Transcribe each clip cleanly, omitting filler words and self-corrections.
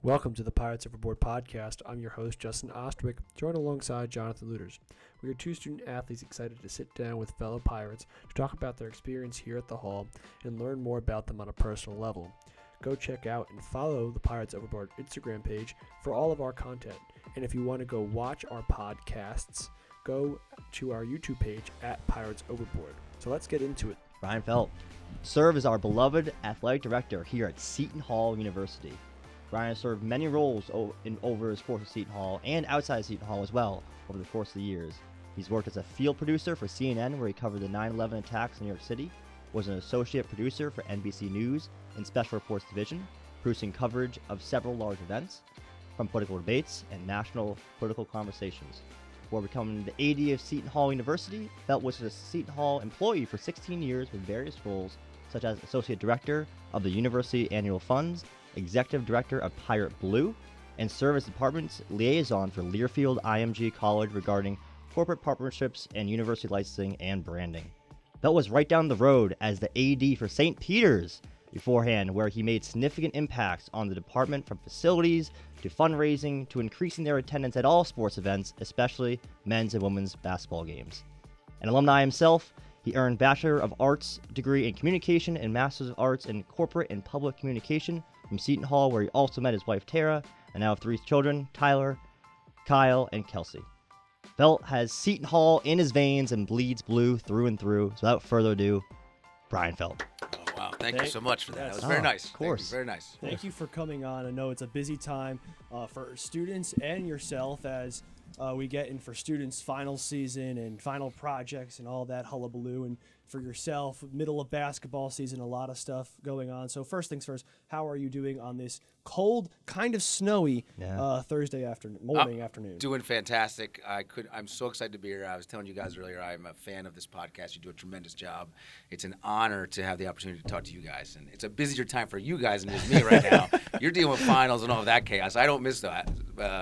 Welcome to the Pirates Overboard podcast. I'm your host, Justin Ostwick, joined alongside Jonathan Luters. We are two student athletes excited to sit down with fellow Pirates to talk about their experience here at the Hall and learn more about them on a personal level. Go check out and follow the Pirates Overboard Instagram page for all of our content. And if you want to go watch our podcasts, go to our YouTube page at Pirates Overboard. So let's get into it. Brian Felt serves as our beloved athletic director here at Seton Hall University. Brian has served many roles over his course at Seton Hall and outside Seton Hall as well over the course of the years. He's worked as a field producer for CNN, where he covered the 9/11 attacks in New York City, was an associate producer for NBC News in Special Reports Division, producing coverage of several large events, from political debates and national political conversations. Before becoming the AD of Seton Hall University, Felt was a Seton Hall employee for 16 years with various roles, such as Associate Director of the University Annual Funds, Executive Director of Pirate Blue, and served as the department's liaison for Learfield IMG College regarding corporate partnerships and university licensing and branding. Felt was right down the road as the AD for St. Peter's beforehand, where he made significant impacts on the department, from facilities to fundraising to increasing their attendance at all sports events, especially men's and women's basketball games. An alumni himself, he earned Bachelor of Arts degree in Communication and Master's of Arts in Corporate and Public Communication from Seton Hall, where he also met his wife Tara, and now have 3 children, Tyler, Kyle, and Kelsey. Felt has Seton Hall in his veins and bleeds blue through and through. So without further ado, Brian Felt. Oh, wow. Thank you so much for that. That was very nice. Of course. Very nice. Thank you for coming on. I know it's a busy time for students and yourself as we get in for students' final season and final projects and all that hullabaloo. And for yourself, middle of basketball season, a lot of stuff going on. So first things first, how are you doing on this cold, kind of snowy Thursday afternoon? Doing fantastic. I'm so excited to be here. I was telling you guys earlier, I'm a fan of this podcast. You do a tremendous job. It's an honor to have the opportunity to talk to you guys. And it's a busier time for you guys than it is me right now. You're dealing with finals and all of that chaos. I don't miss that.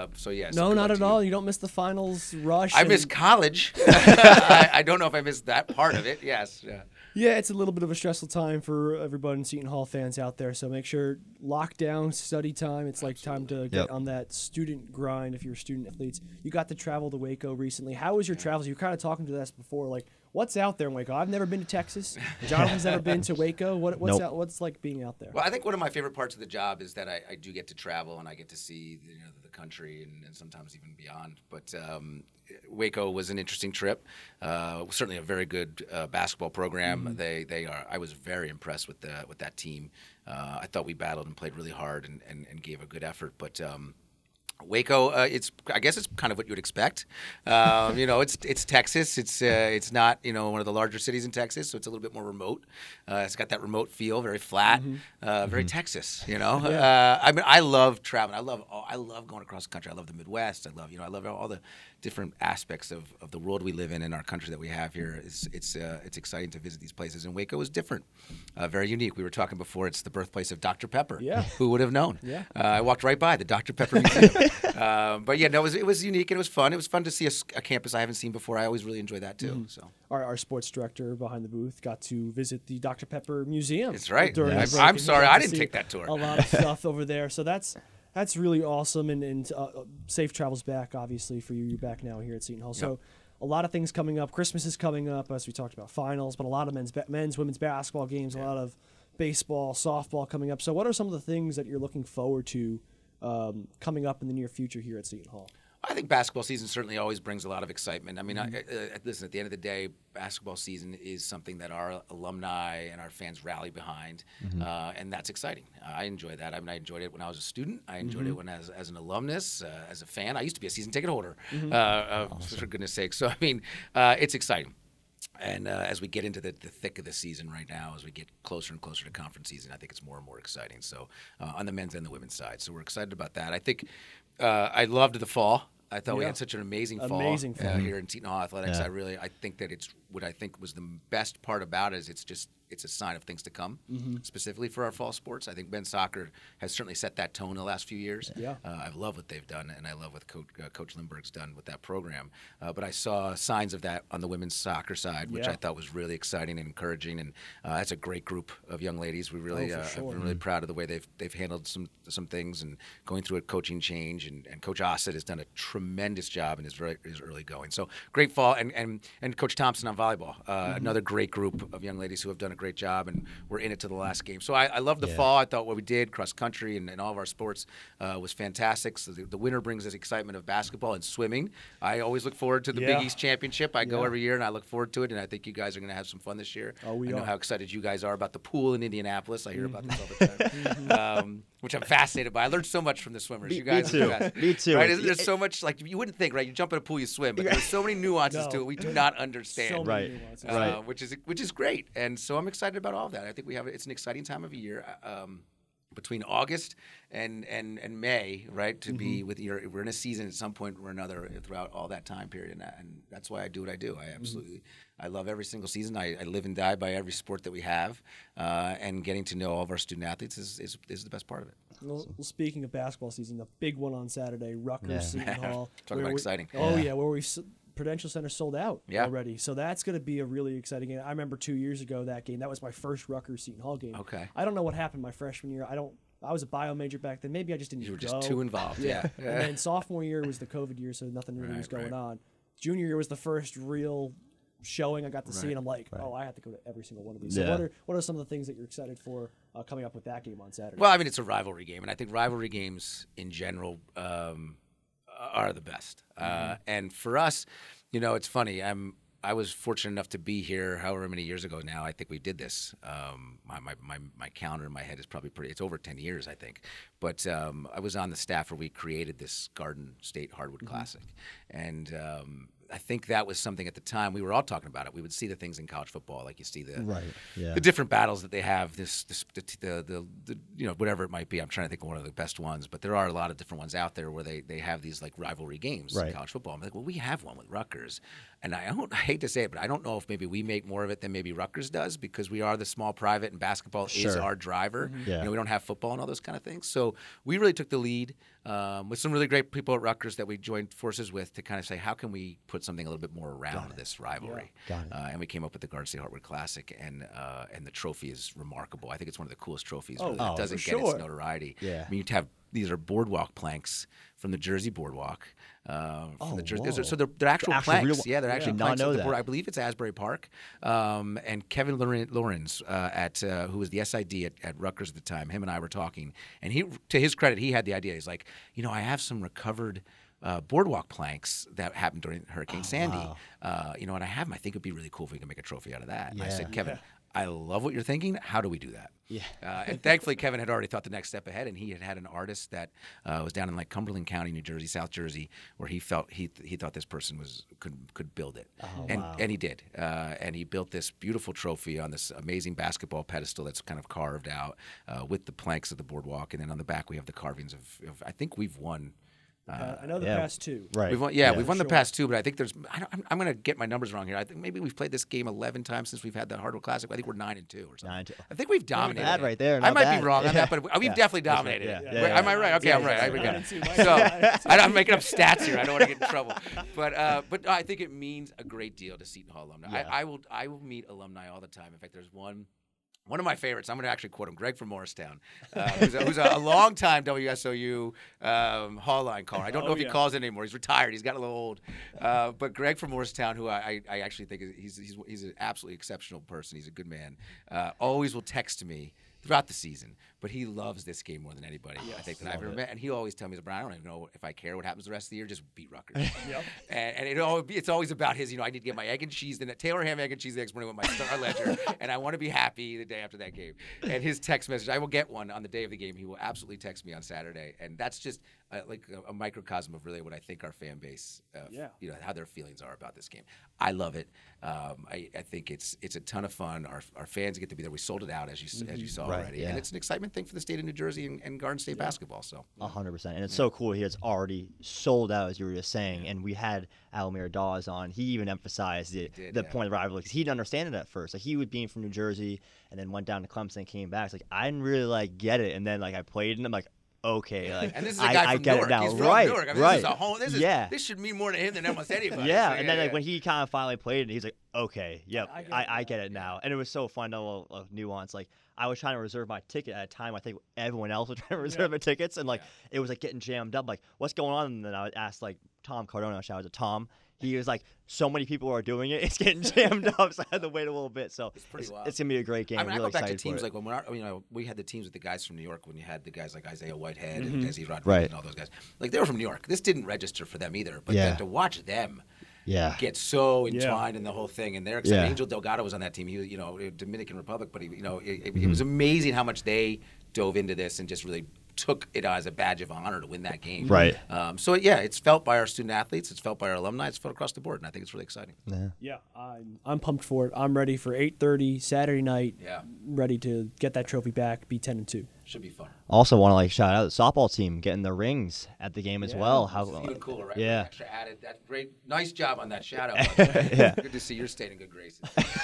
No, not at all. You don't miss the finals rush. I miss college. I don't know if I missed that part of it. Yes. Yeah, it's a little bit of a stressful time for everybody and Seton Hall fans out there. So make sure lock down study time. It's like time to get on that student grind. If you're student athletes, you got to travel to Waco recently. How was your travels? You were kind of talking to us before, like what's out there in Waco? I've never been to Texas. Jonathan's never been to Waco. What's like being out there? Well, I think one of my favorite parts of the job is that I do get to travel and I get to see the country and sometimes even beyond. But Waco was an interesting trip. Certainly a very good basketball program. I was very impressed with that team. I thought we battled and played really hard and gave a good effort. But Waco, I guess it's kind of what you would expect. It's Texas. It's not one of the larger cities in Texas, so it's a little bit more remote. It's got that remote feel, very flat, very Texas. I love traveling. I love going across the country. I love the Midwest. I love all the different aspects of the world we live in our country that we have here. It's exciting to visit these places, and Waco is different, very unique. We were talking before. It's the birthplace of Dr. Pepper. Yeah. Who would have known? Yeah. I walked right by the Dr. Pepper Museum. It was unique and it was fun. It was fun to see a campus I haven't seen before. I always really enjoy that too. So our sports director behind the booth got to visit the Dr. Pepper Museum. That's right. Yes. I'm sorry I didn't take that tour. A lot of stuff over there. So that's really awesome, and safe travels back, obviously, for you. You're back now here at Seton Hall. Yep. So a lot of things coming up. Christmas is coming up, as we talked about, finals, but a lot of men's, women's basketball games, a lot of baseball, softball coming up. So what are some of the things that you're looking forward to coming up in the near future here at Seton Hall? I think basketball season certainly always brings a lot of excitement. I mean, listen, at the end of the day, basketball season is something that our alumni and our fans rally behind, and that's exciting. I enjoy that. I mean, I enjoyed it when I was a student. I enjoyed it when as an alumnus, as a fan. I used to be a season ticket holder, for goodness sake. So, I mean, it's exciting. And as we get into the thick of the season right now, as we get closer and closer to conference season, I think it's more and more exciting. So on the men's and the women's side. So we're excited about that. I think I loved the fall. I thought we had such an amazing fall here in Seton Hall Athletics. I think that it's what I think was the best part about it is it's a sign of things to come, specifically for our fall sports. I think men's soccer has certainly set that tone in the last few years. Yeah. I love what they've done, and I love what Coach Lindbergh's done with that program. But I saw signs of that on the women's soccer side, which I thought was really exciting and encouraging. And that's a great group of young ladies. We really, for sure. I've been really proud of the way they've handled some things and going through a coaching change. And Coach Ossett has done a tremendous job in his early going. So great fall, and Coach Thompson on volleyball, another great group of young ladies who have done a great job, and we're in it to the last game. So I love the fall. I thought what we did, cross country and all of our sports, was fantastic. So the winter brings us excitement of basketball and swimming. I always look forward to the Big East Championship. I go every year, and I look forward to it, and I think you guys are going to have some fun this year. Oh, we I know are. how excited you guys are about the pool in Indianapolis. I hear about this all the time, which I'm fascinated by. I learned so much from the swimmers. You guys me too. are the best. Me too. Right? There's so much, like, you wouldn't think, right? You jump in a pool, you swim, but there's so many nuances to it we do not understand. So many nuances. Which is great, and so I'm excited about all of that. I think it's an exciting time of year. Between August and May, right? To be with we're in a season at some point or another throughout all that time period, and that's why I do what I do. I absolutely, I love every single season. I live and die by every sport that we have, and getting to know all of our student athletes is the best part of it. Well, speaking of basketball season, the big one on Saturday, Rutgers Seton Hall. Talk about exciting. Where Prudential Center sold out already. So that's going to be a really exciting game. I remember 2 years ago that game. That was my first Rutgers Seton Hall game. Okay. I don't know what happened my freshman year. I was a bio major back then. Maybe I just didn't You were go. just too involved. Yeah. And then sophomore year was the COVID year, so nothing really was going on. Junior year was the first real showing I got to see, and I'm like, I have to go to every single one of these. So what are some of the things that you're excited for coming up with that game on Saturday? Well, I mean, it's a rivalry game, and I think rivalry games in general are the best. And for us, you know, it's funny. I was fortunate enough to be here however many years ago now. I think we did this. My calendar in my head is probably it's over 10 years, I think. But I was on the staff where we created this Garden State Hardwood Classic. And I think that was something at the time we were all talking about it. We would see the things in college football, like you see the different battles that they have, the you know, whatever it might be. I'm trying to think of one of the best ones, but there are a lot of different ones out there where they have these like rivalry games in college football. I'm like, well, we have one with Rutgers, and I hate to say it, but I don't know if maybe we make more of it than maybe Rutgers does, because we are the small private and basketball is our driver. You know, we don't have football and all those kind of things. So we really took the lead with some really great people at Rutgers that we joined forces with to kind of say, how can we put something a little bit more around this rivalry? And we came up with the Garden State Hardwood Classic, and the trophy is remarkable. I think it's one of the coolest trophies that doesn't get its notoriety. I mean, these are boardwalk planks from the Jersey Boardwalk. From the Jersey, so they're actual planks. They're actually planks. I believe it's Asbury Park. And Kevin Lorenz, who was the SID at Rutgers at the time, him and I were talking, and he, to his credit, he had the idea. He's like, you know, I have some recovered boardwalk planks that happened during Hurricane Sandy. You know, and I have them. I think it'd be really cool if we could make a trophy out of that. And I said, Kevin, I love what you're thinking. How do we do that? And thankfully, Kevin had already thought the next step ahead, and he had an artist that was down in like Cumberland County, New Jersey, South Jersey, where he felt he thought this person could build it, and he did, and he built this beautiful trophy on this amazing basketball pedestal that's kind of carved out with the planks of the boardwalk, and then on the back we have the carvings of I think we've won. I know the past two. Right. We've won the past two, but I think there's. I'm going to get my numbers wrong here. I think maybe we've played this game 11 times since we've had the Hardwood Classic. I think we're 9-2 or something. 9-2. I think we've dominated. Not bad right there. I might be wrong on that, but we've definitely dominated it. Am I right? Okay, I'm right. So I'm making up stats here. I don't want to get in trouble. But I think it means a great deal to Seton Hall alumni. I will meet alumni all the time. In fact, there's one of my favorites. I'm going to actually quote him, Greg from Morristown, who's a longtime WSOU Hall line caller. I don't know if he calls it anymore. He's retired. He's got a little old. But Greg from Morristown, who I actually think he's an absolutely exceptional person. He's a good man. Always will text me throughout the season, but he loves this game more than anybody I think that I've ever met. And he'll always tell me, Brian, I don't even know if I care what happens the rest of the year. Just beat Rutgers. And it's always about his. You know, I need to get my egg and cheese. Then Taylor ham egg and cheese the next morning with my Star Ledger, and I want to be happy the day after that game. And his text message, I will get one on the day of the game. He will absolutely text me on Saturday, and that's just like a microcosm of really what I think our fan base, you know, how their feelings are about this game. I love it. I think it's a ton of fun. Our fans get to be there. We sold it out as you saw. already, yeah. and it's an excitement thing for the state of New Jersey and Garden State basketball. So 100%. And it's so cool. It's already sold out, as you were just saying. And we had Almir Dawes on. He even emphasized the point of rivalry because he didn't understand it at first. Like, he was being from New Jersey and then went down to Clemson and came back. It's like, I didn't really like get it. And then like I played and I'm like, okay, like, and this is a guy I from get Newark. it now. He's from right, Newark. I mean, right. This is a home. This should mean more to him than almost anybody. Yeah, So, and then like when he kind of finally played it, he's like, okay, yep, I get it now. And it was so fun, a little nuance. Like, I was trying to reserve my ticket at a time. I think everyone else was trying to reserve their tickets, and like it was like getting jammed up. Like, what's going on? And then I would ask like Tom Cardona. Shout out to Tom. He was like, so many people are doing it. It's getting jammed up, so I had to wait a little bit. So it's gonna be a great game. I mean, really I go back to excited teams for it. like when we had the teams with the guys from New York. When you had the guys like Isaiah Whitehead and Desi Rodriguez and all those guys, like they were from New York. This didn't register for them either. But then to watch them. Get so entwined in the whole thing, and they're excited. Angel Delgado was on that team. He was, Dominican Republic, but it was amazing how much they dove into this and just really took it as a badge of honor to win that game. Right. So it's felt by our student athletes, it's felt by our alumni, it's felt across the board, and I think it's really exciting. Yeah, I'm pumped for it. I'm ready for 8:30 Saturday night. Yeah. Ready to get that trophy back. Be 10-2. Should be fun. Also, want to like shout out the softball team getting the rings at the game as well. How even cooler, right? Yeah. Extra added. That great, nice job on that shout out. Yeah. Good to see you're staying in good graces.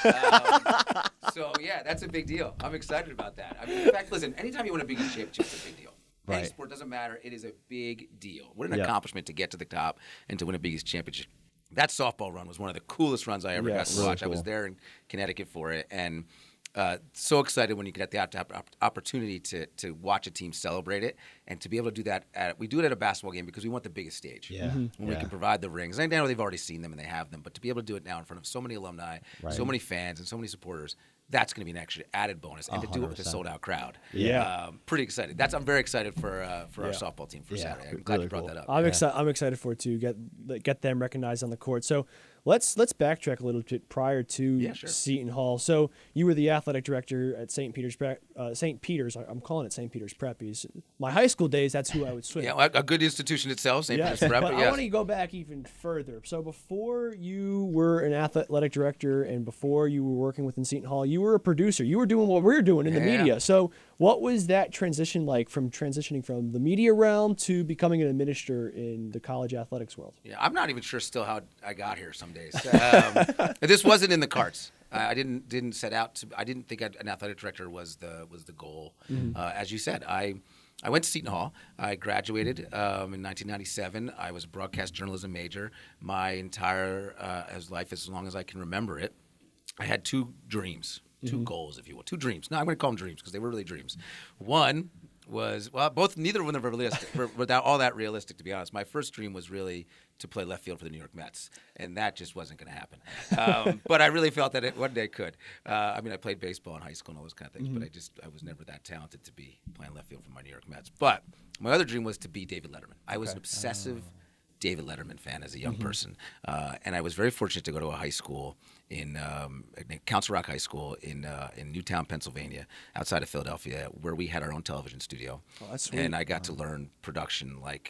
So that's a big deal. I'm excited about that. I mean, in fact, listen, anytime you win a Big East championship, it's a big deal. Right. Any sport doesn't matter. It is a big deal. What an accomplishment to get to the top and to win a Big East championship. That softball run was one of the coolest runs I ever got to watch. Cool. I was there in Connecticut for it, and so excited when you get the opportunity to watch a team celebrate it and to be able to do that. We do it at a basketball game because we want the biggest stage. Yeah. When we can provide the rings. And I know they've already seen them and they have them, but to be able to do it now in front of so many alumni, so many fans, and so many supporters, that's going to be an extra added bonus. And 100%. To do it with a sold-out crowd. Pretty excited. I'm very excited for our softball team for Saturday. I'm glad you brought that up. I'm excited for it too. Get them recognized on the court. So let's backtrack a little bit prior to Seton Hall. So you were the athletic director at St. Peter's. I'm calling it St. Peter's Prep. Because my high school days, that's who I would swim. Yeah, a good institution itself, St. Peter's Prep. But I want to go back even further. So before you were an athletic director and before you were working within Seton Hall, you were a producer. You were doing what we're doing in the media. So what was that transition like from transitioning from the media realm to becoming an administrator in the college athletics world? Yeah, I'm not even sure still how I got here some days. This wasn't in the cards. I didn't set out to. I didn't think an athletic director was the goal. As you said, I went to Seton Hall. I graduated in 1997. I was a broadcast journalism major. My entire life, as long as I can remember it, I had two dreams, two goals, if you will, two dreams. No, I'm going to call them dreams because they were really dreams. One was, neither of them were realistic, without all that realistic, to be honest. My first dream was really to play left field for the New York Mets, and that just wasn't going to happen. But I really felt that it one day could. I played baseball in high school and all those kind of things, but I was never that talented to be playing left field for my New York Mets. But my other dream was to be David Letterman. I was an obsessive David Letterman fan as a young person, and I was very fortunate to go to a high school in Council Rock High School in Newtown, Pennsylvania, outside of Philadelphia, where we had our own television studio. Oh, that's sweet. And I got to learn production. Like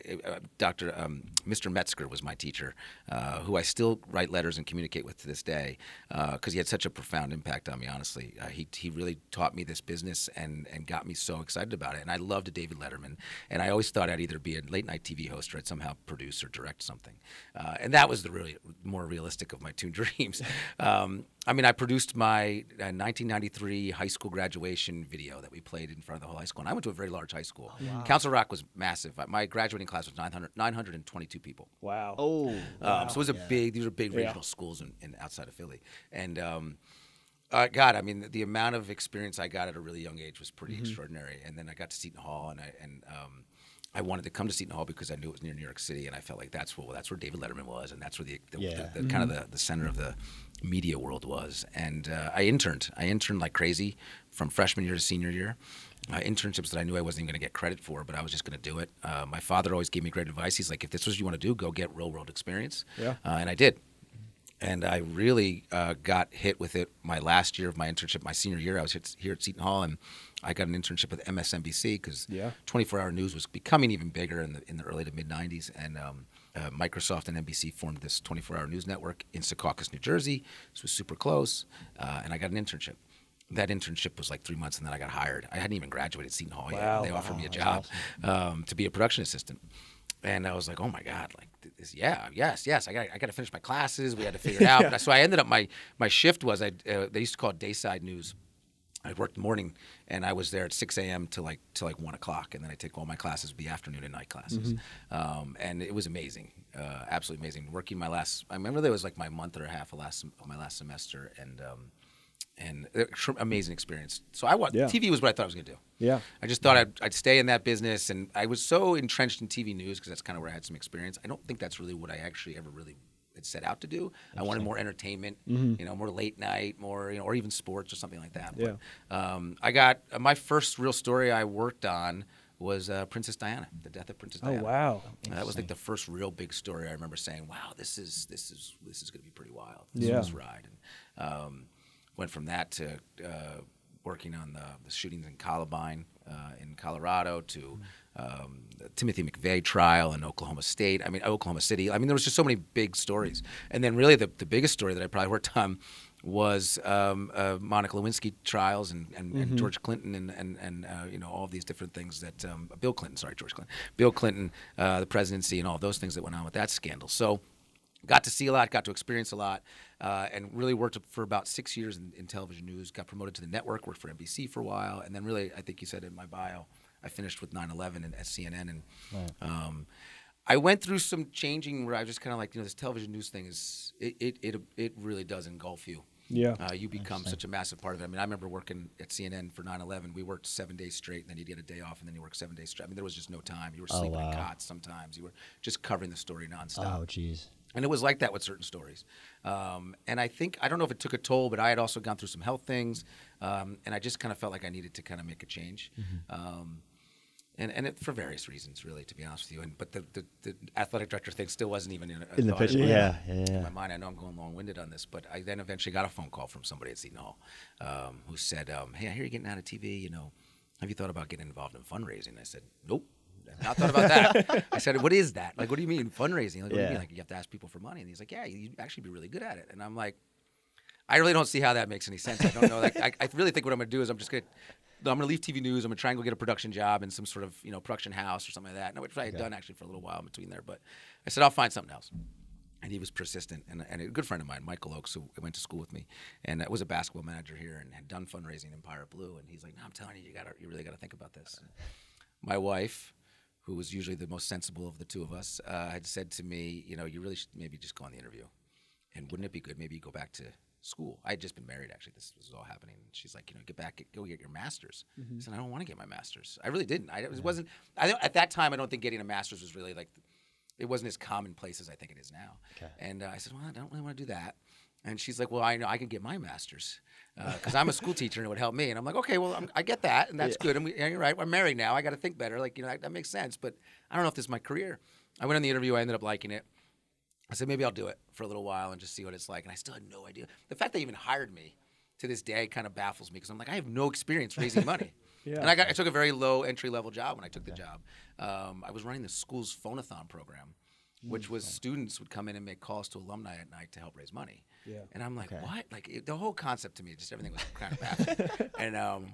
Mr. Metzger was my teacher, who I still write letters and communicate with to this day, because he had such a profound impact on me. Honestly, he really taught me this business and got me so excited about it. And I loved David Letterman, and I always thought I'd either be a late night TV host or I'd somehow produce or direct something. And that was the really more realistic of my two dreams. I produced my 1993 high school graduation video that we played in front of the whole high school. And I went to a very large high school. Oh, wow. Council Rock was massive. My graduating class was 922 people. Wow. Oh. So it was these were big regional schools in outside of Philly. And the amount of experience I got at a really young age was pretty extraordinary. And then I got to Seton Hall, and I wanted to come to Seton Hall because I knew it was near New York City, and I felt like that's where David Letterman was, and that's where the kind of the center of the media world was. And I interned like crazy from freshman year to senior year. Internships that I knew I wasn't even going to get credit for, but I was just going to do it. My father always gave me great advice. He's like, if this is what you want to do, go get real world experience. Yeah. And I did. And I really got hit with it my last year of my internship. My senior year, I was here at Seton Hall, and I got an internship with MSNBC because 24-hour news was becoming even bigger in the early to mid-'90s. And Microsoft and NBC formed this 24-hour news network in Secaucus, New Jersey. This was super close, and I got an internship. that internship was like 3 months, and then I got hired. I hadn't even graduated Seton Hall yet. Wow. They offered me a That's job awesome. to be a production assistant. And I was like, oh my God, like this, yes. I got to finish my classes. We had to figure it out. Yeah. So I ended up, my shift was, they used to call it Dayside News. I worked morning, and I was there at 6 a.m. to like 1 o'clock, and then I take all my classes, be afternoon and night classes, and it was amazing, absolutely amazing. Working I remember there was like my month or a half of my last semester, and amazing experience. So TV was what I thought I was going to do. Yeah. I just thought I'd stay in that business, and I was so entrenched in TV news because that's kind of where I had some experience. I don't think that's really what I actually ever really had set out to do. I wanted more entertainment, more late night, more, or even sports or something like that. Yeah. But, I got my first real story I worked on was Princess Diana, the death of Princess Diana. Oh, wow. That was like the first real big story I remember saying, "Wow, this is going to be pretty wild." Yeah. This ride, and went from that to working on the shootings in Columbine in Colorado to the Timothy McVeigh trial in Oklahoma City. I mean, there was just so many big stories. And then really the biggest story that I probably worked on was Monica Lewinsky trials and George Clinton and all of these different things that Bill Clinton, the presidency, and all of those things that went on with that scandal. So got to see a lot, got to experience a lot, and really worked for about 6 years in television news. Got promoted to the network, worked for NBC for a while, and then really, I think you said in my bio, I finished with 9/11 at CNN, and I went through some changing where I was just kind of like, this television news thing is it really does engulf you. Yeah. You become such a massive part of it. I mean, I remember working at CNN for 9/11. We worked 7 days straight, and then you'd get a day off, and then you work 7 days straight. I mean, there was just no time. You were sleeping in cots sometimes. You were just covering the story nonstop. Oh, geez. And it was like that with certain stories. And I don't know if it took a toll, but I had also gone through some health things, and I just kind of felt like I needed to kind of make a change. And for various reasons, really, to be honest with you. But the athletic director thing still wasn't even in the picture. in my mind. I know I'm going long-winded on this, but I then eventually got a phone call from somebody at Seton Hall who said, "Hey, I hear you're getting out of TV. Have you thought about getting involved in fundraising?" I said, "Nope. I've not thought about that." I said, "What is that? Like, what do you mean fundraising? Like, what do you mean? Like, you have to ask people for money?" And he's like, "Yeah, you'd actually be really good at it." And I'm like, I really don't see how that makes any sense. I don't know. Like, I really think what I'm going to do is I'm going to leave TV news. I'm going to try and go get a production job in some sort of production house or something like that. No, which I had done actually for a little while in between there. But I said, I'll find something else. And he was persistent. And a good friend of mine, Michael Oakes, who went to school with me, and was a basketball manager here and had done fundraising in Pirate Blue. And he's like, "No, I'm telling you, you really got to think about this." My wife, who was usually the most sensible of the two of us, had said to me, "You really should maybe just go on the interview. And wouldn't it be good maybe you go back to school?" I had just been married, actually. This was all happening. And she's like, go get your master's. I said, "I don't want to get my master's." I really didn't. At that time, I don't think getting a master's was really it wasn't as commonplace as I think it is now. Okay. And I said, "Well, I don't really want to do that." And she's like, "Well, I know I can get my master's because I'm a school teacher and it would help me." And I'm like, "Okay, well, I get that, and that's good. And you're right. I'm married now. I got to think better. That makes sense. But I don't know if this is my career." I went on the interview. I ended up liking it. I said, maybe I'll do it for a little while and just see what it's like. And I still had no idea. The fact they even hired me to this day kind of baffles me because I'm like, I have no experience raising money. Yeah. And I took a very low entry-level job when I took the job. I was running the school's phonathon program, which was students would come in and make calls to alumni at night to help raise money. Yeah. And I'm like, what? The whole concept to me, just everything was kind of baffling. And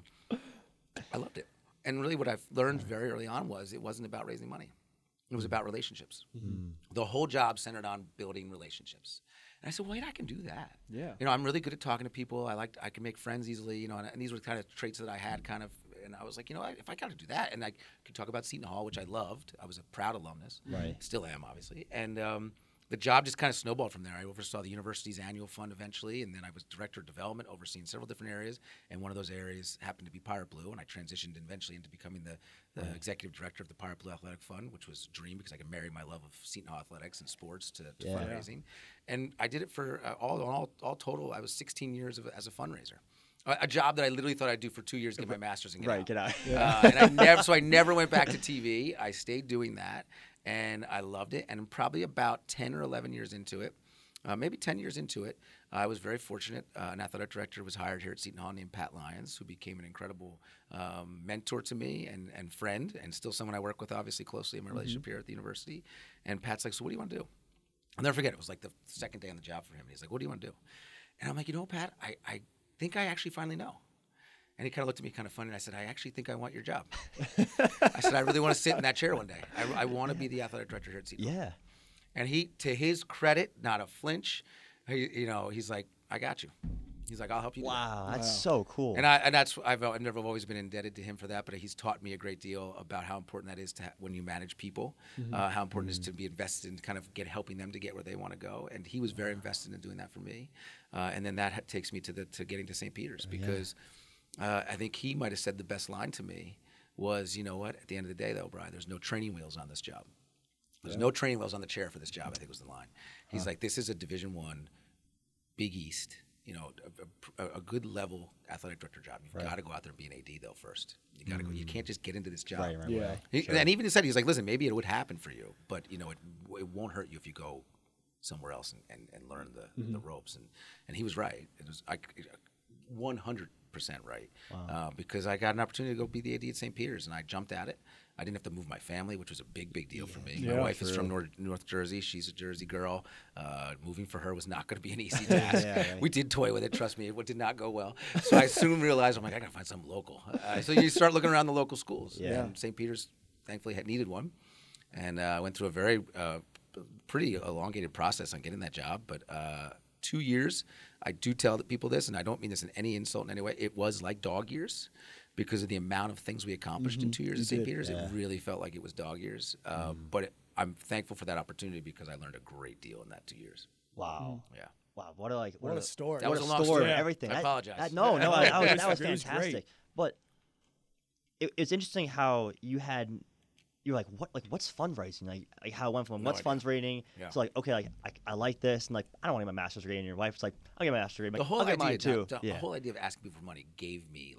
I loved it. And really what I've learned very early on was it wasn't about raising money. It was about relationships. The whole job centered on building relationships. And I said, wait, I can do that. Yeah. I'm really good at talking to people. I can make friends easily, and these were kind of traits that I had kind of, and I was like, if I got to do that, and I could talk about Seton Hall, which I loved. I was a proud alumnus. Right. Still am, obviously. And the job just kind of snowballed from there. I oversaw the university's annual fund eventually, and then I was director of development, overseeing several different areas. And one of those areas happened to be Pirate Blue, and I transitioned eventually into becoming the executive director of the Pirate Blue Athletic Fund, which was a dream because I could marry my love of Seton Hall athletics and sports to fundraising. And I did it for all total. I was 16 years as a fundraiser. A job that I literally thought I'd do for 2 years, get my master's and get out. Get out. And I never went back to TV. I stayed doing that, and I loved it. And probably about 10 or 11 years into it, maybe 10 years into it, I was very fortunate. An athletic director was hired here at Seton Hall named Pat Lyons, who became an incredible mentor to me and friend, and still someone I work with obviously closely in my relationship here at the university. And Pat's like, "So what do you want to do?" I'll never forget. It was like the second day on the job for him. And he's like, "What do you want to do?" And I'm like, Pat, I think I actually finally know. And he kind of looked at me kind of funny, and I said, I actually think I want your job. I said, I really want to sit in that chair one day. I want to be the athletic director here at Seton Hall. Yeah. And he, to his credit, not a flinch, he's like, I got you. He's like, I'll help you. Wow, that's so cool. And I've never always been indebted to him for that, but he's taught me a great deal about how important that is when you manage people, how important it is to be invested in kind of helping them to get where they want to go. And he was very invested in doing that for me. And then that takes me to getting to St. Peter's, because I think he might have said the best line to me was, you know what, at the end of the day, though, Brian, there's no training wheels on this job. There's no training wheels on the chair for this job, I think was the line. He's like, this is a Division I, Big East, a good level athletic director job. You've got to go out there and be an AD, though, first. You got to go. You can't just get into this job. Right. And even he said, he's like, listen, maybe it would happen for you, but, it won't hurt you if you go somewhere else and learn the ropes. And he was right. It was 100% right. Wow. Because I got an opportunity to go be the AD at St. Peter's, and I jumped at it. I didn't have to move my family, which was a big deal for me. My wife is from North Jersey. She's a Jersey girl. Moving for her was not going to be an easy task. We did toy with it. Trust me, it did not go well. So I soon realized, I'm like, I got to find something local. So you start looking around the local schools. And St. Peter's, thankfully, had needed one. And I went through a very pretty elongated process on getting that job. But 2 years, I do tell people this, and I don't mean this in any insult in any way. It was like dog years. Because of the amount of things we accomplished in 2 years at St. Peter's, it really felt like it was dog years. But I'm thankful for that opportunity because I learned a great deal in that 2 years. Wow. Yeah. Wow. What a story. That was a long long story. Everything. I apologize. No. That was It was fantastic. great. But it's interesting how you're like, what's fundraising? Like how it went from what's fundraising to like, okay, like I like this, and like I don't want to get my master's degree, and your wife's like, I'll get my master's degree. The whole I'll get mine idea, too. the whole idea of asking people for money gave me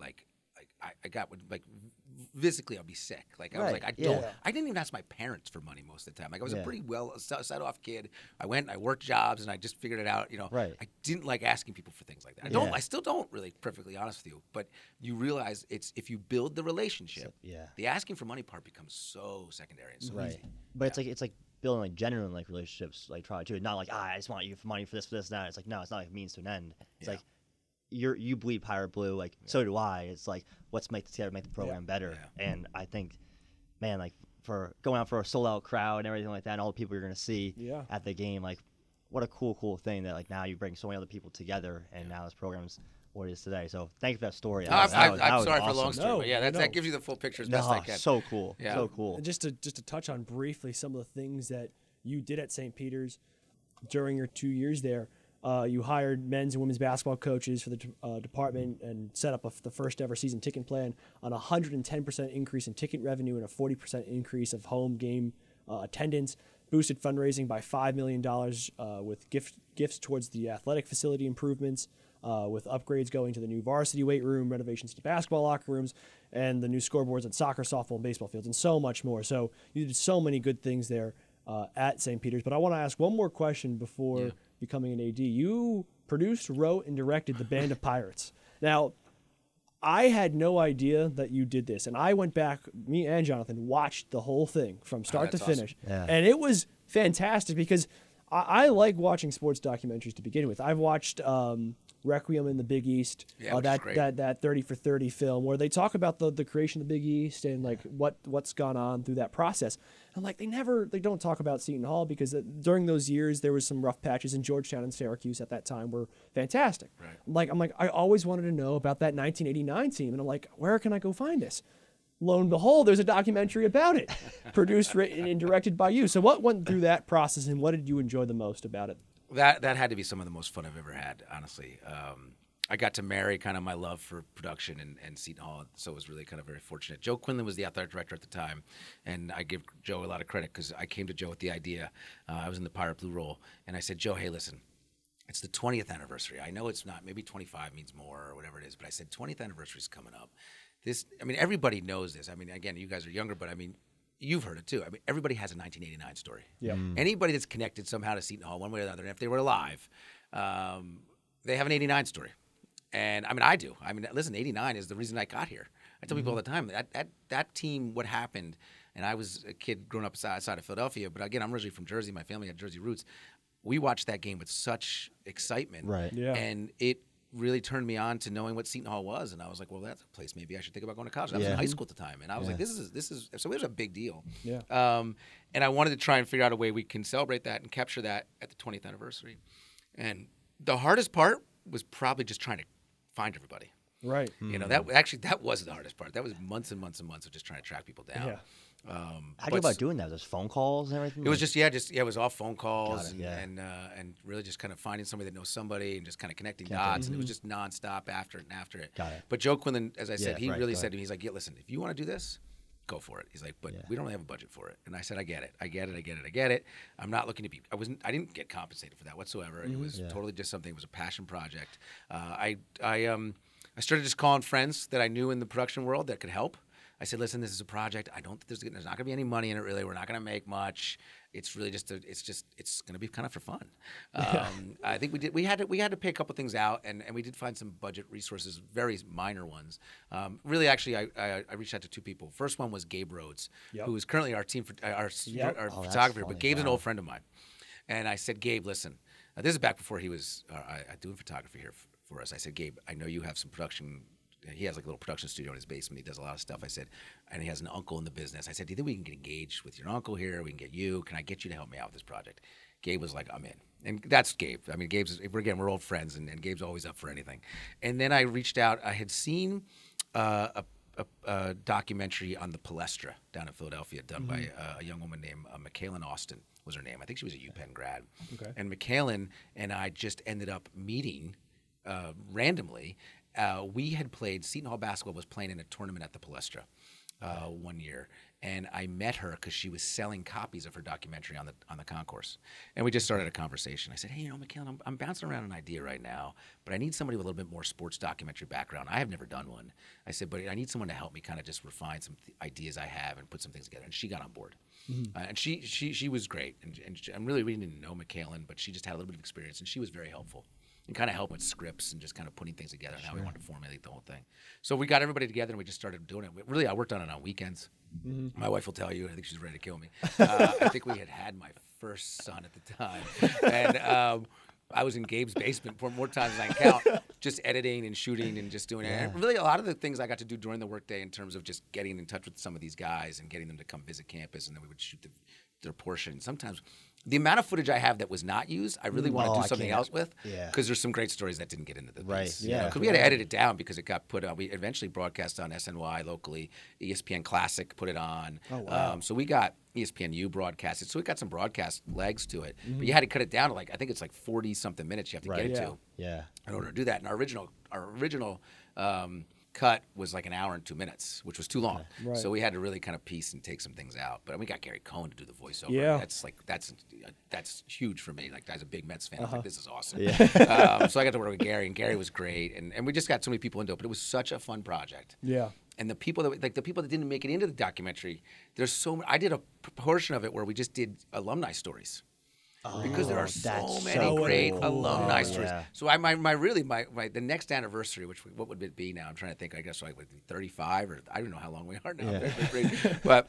I got physically I'll be sick. Like I was like I didn't even ask my parents for money most of the time. Like I was a pretty well set off kid. I worked jobs, and I just figured it out. I didn't like asking people for things like that. I still don't really, perfectly honest with you. But you realize if you build the relationship, the asking for money part becomes so secondary and so easy. But it's like building like genuine like relationships, like try to not like I just want you for money for this, that. It's like no, it's not like means to an end. It's like you bleed pirate blue, like so do I. It's like let's make the program better. And I think, man, like for going out for a sold out crowd and everything like that, and all the people you're gonna see at the game, like what a cool thing that like now you bring so many other people together, and now this program's what it is today. So thank you for that story. I'm sorry awesome. for a long story, but that gives you the full picture as best I can. So cool. So cool. And just to touch on briefly some of the things that you did at St. Peter's during your 2 years there. You hired men's and women's basketball coaches for the department and set up the first ever season ticket plan on a 110% increase in ticket revenue and a 40% increase of home game attendance. Boosted fundraising by $5 million with gifts towards the athletic facility improvements, with upgrades going to the new varsity weight room, renovations to basketball locker rooms, and the new scoreboards at soccer, softball, and baseball fields, and so much more. So you did so many good things there at St. Peter's. But I want to ask one more question before becoming an AD. You produced, wrote, and directed The Band of Pirates. Now, I had no idea that you did this, and I went back, me and Jonathan watched the whole thing from start to finish, and it was fantastic because I like watching sports documentaries to begin with. I've watched Requiem in the Big East, that 30 for 30 film where they talk about the creation of the Big East and like what's gone on through that process. And like they don't talk about Seton Hall because during those years there was some rough patches, and Georgetown and Syracuse at that time were fantastic. Right. I'm like I always wanted to know about that 1989 team, and I'm like, where can I go find this? Lo and behold, there's a documentary about it, produced, written, and directed by you. So what went through that process, and what did you enjoy the most about it? That had to be some of the most fun I've ever had, honestly. I got to marry kind of my love for production and Seton Hall, so it was really kind of very fortunate. Joe Quinlan was the athletic director at the time, and I give Joe a lot of credit because I came to Joe with the idea. I was in the Pirate Blue role, and I said, Joe, hey, listen, it's the 20th anniversary. I know it's not, maybe 25 means more or whatever it is, but I said 20th anniversary is coming up. Everybody knows this. I mean, again, you guys are younger, but I mean, you've heard it too. I mean, everybody has a 1989 story. Yeah. Anybody that's connected somehow to Seton Hall, one way or the other, and if they were alive, they have an 89 story. And I mean, I do. I mean, listen, 89 is the reason I got here. I tell people all the time that team, what happened, and I was a kid growing up outside of Philadelphia, but again, I'm originally from Jersey. My family had Jersey roots. We watched that game with such excitement. Right. Yeah. And it really turned me on to knowing what Seton Hall was, and I was like, well, that's a place maybe I should think about going to college. I was in Yeah. high school at the time, and I was Yeah. like, this is so it was a big deal. Yeah. And I wanted to try and figure out a way we can celebrate that and capture that at the 20th anniversary. And the hardest part was probably just trying to find everybody. Right. You know, that was the hardest part. That was months and months and months of just trying to track people down. Yeah. How do you but go about doing that? Just phone calls and everything? It was just it was all phone calls Got it, and really just kind of finding somebody that knows somebody and just kind of connecting Connecting. dots. And it was just nonstop after it and after it. Got it. But Joe Quinlan, as I said, Yeah, he right, really go said ahead. to me, he's like, yeah, listen, if you want to do this, go for it. He's like, but Yeah. we don't have a budget for it. And I said, I get it. I'm not looking to be. I didn't get compensated for that whatsoever. It was Yeah. totally just something. It was a passion project. I started just calling friends that I knew in the production world that could help. I said, listen, this is a project. I don't think there's not going to be any money in it, really. We're not going to make much. It's really just it's going to be kind of for fun. I think we had to pay a couple things out, and we did find some budget resources, very minor ones. Really, actually, I reached out to two people. First one was Gabe Rhodes, Yep. who is currently our team for our Oh, that's photographer, funny. but Gabe's an Wow. old friend of mine. And I said, Gabe, listen, this is back before he was doing photography here for us. I said, Gabe, I know you have some production. He has like a little production studio in his basement. He does a lot of stuff. I said, and he has an uncle in the business. I said, do you think we can get engaged with your uncle here? We can get you. Can I get you to help me out with this project? Gabe was like, I'm in. And that's Gabe. I mean, we're old friends, and Gabe's always up for anything. And then I reached out. I had seen a documentary on the Palestra down in Philadelphia done by a young woman named Michaela Austin was her name. I think she was a UPenn grad. Okay. And Michaela and I just ended up meeting randomly. We had played, Seton Hall basketball was playing in a tournament at the Palestra one year, and I met her because she was selling copies of her documentary on the concourse, and we just started a conversation. I said, hey, Michaela, I'm bouncing around an idea right now, but I need somebody with a little bit more sports documentary background. I have never done one. I said, but I need someone to help me kind of just refine some ideas I have and put some things together, and she got on board. And she was great, and I'm really didn't know Michaela, but she just had a little bit of experience, and she was very helpful. And kind of help with scripts and just kind of putting things together and how we wanted to formulate the whole thing. So we got everybody together and we just started doing it. Really, I worked on it on weekends. My wife will tell you, I think she's ready to kill me. I think we had my first son at the time. And I was in Gabe's basement more times than I can count, just editing and shooting and just doing it. And really, a lot of the things I got to do during the workday in terms of just getting in touch with some of these guys and getting them to come visit campus, and then we would shoot their portion. Sometimes the amount of footage I have that was not used, I really want to Oh, do I something can't. else with, Yeah. because there's some great stories that didn't get into the piece. Right, you yeah. know, 'cause we had to edit it down because it got put on. We eventually broadcast on SNY locally. ESPN Classic put it on. Oh, wow. So we got ESPNU broadcasted. So we got some broadcast legs to it. Mm-hmm. But you had to cut it down to I think it's 40-something minutes you have to Right. get it Yeah. to Yeah. in order to do that. And our original cut was like an hour and 2 minutes, which was too long. Right. So we had to really kind of piece and take some things out. But we got Gary Cohen to do the voiceover. Yeah. That's huge for me. Like, as a big Mets fan, I was like, this is awesome. Yeah. So I got to work with Gary, and Gary was great. And we just got so many people into it. But it was such a fun project. Yeah. And the people that didn't make it into the documentary, I did a portion of it where we just did alumni stories. Because there are so that's many so great cool. alumni Oh, stories. yeah. So the next anniversary, what would it be now? I'm trying to think. I guess would be 35, or I don't know how long we are now. Yeah. But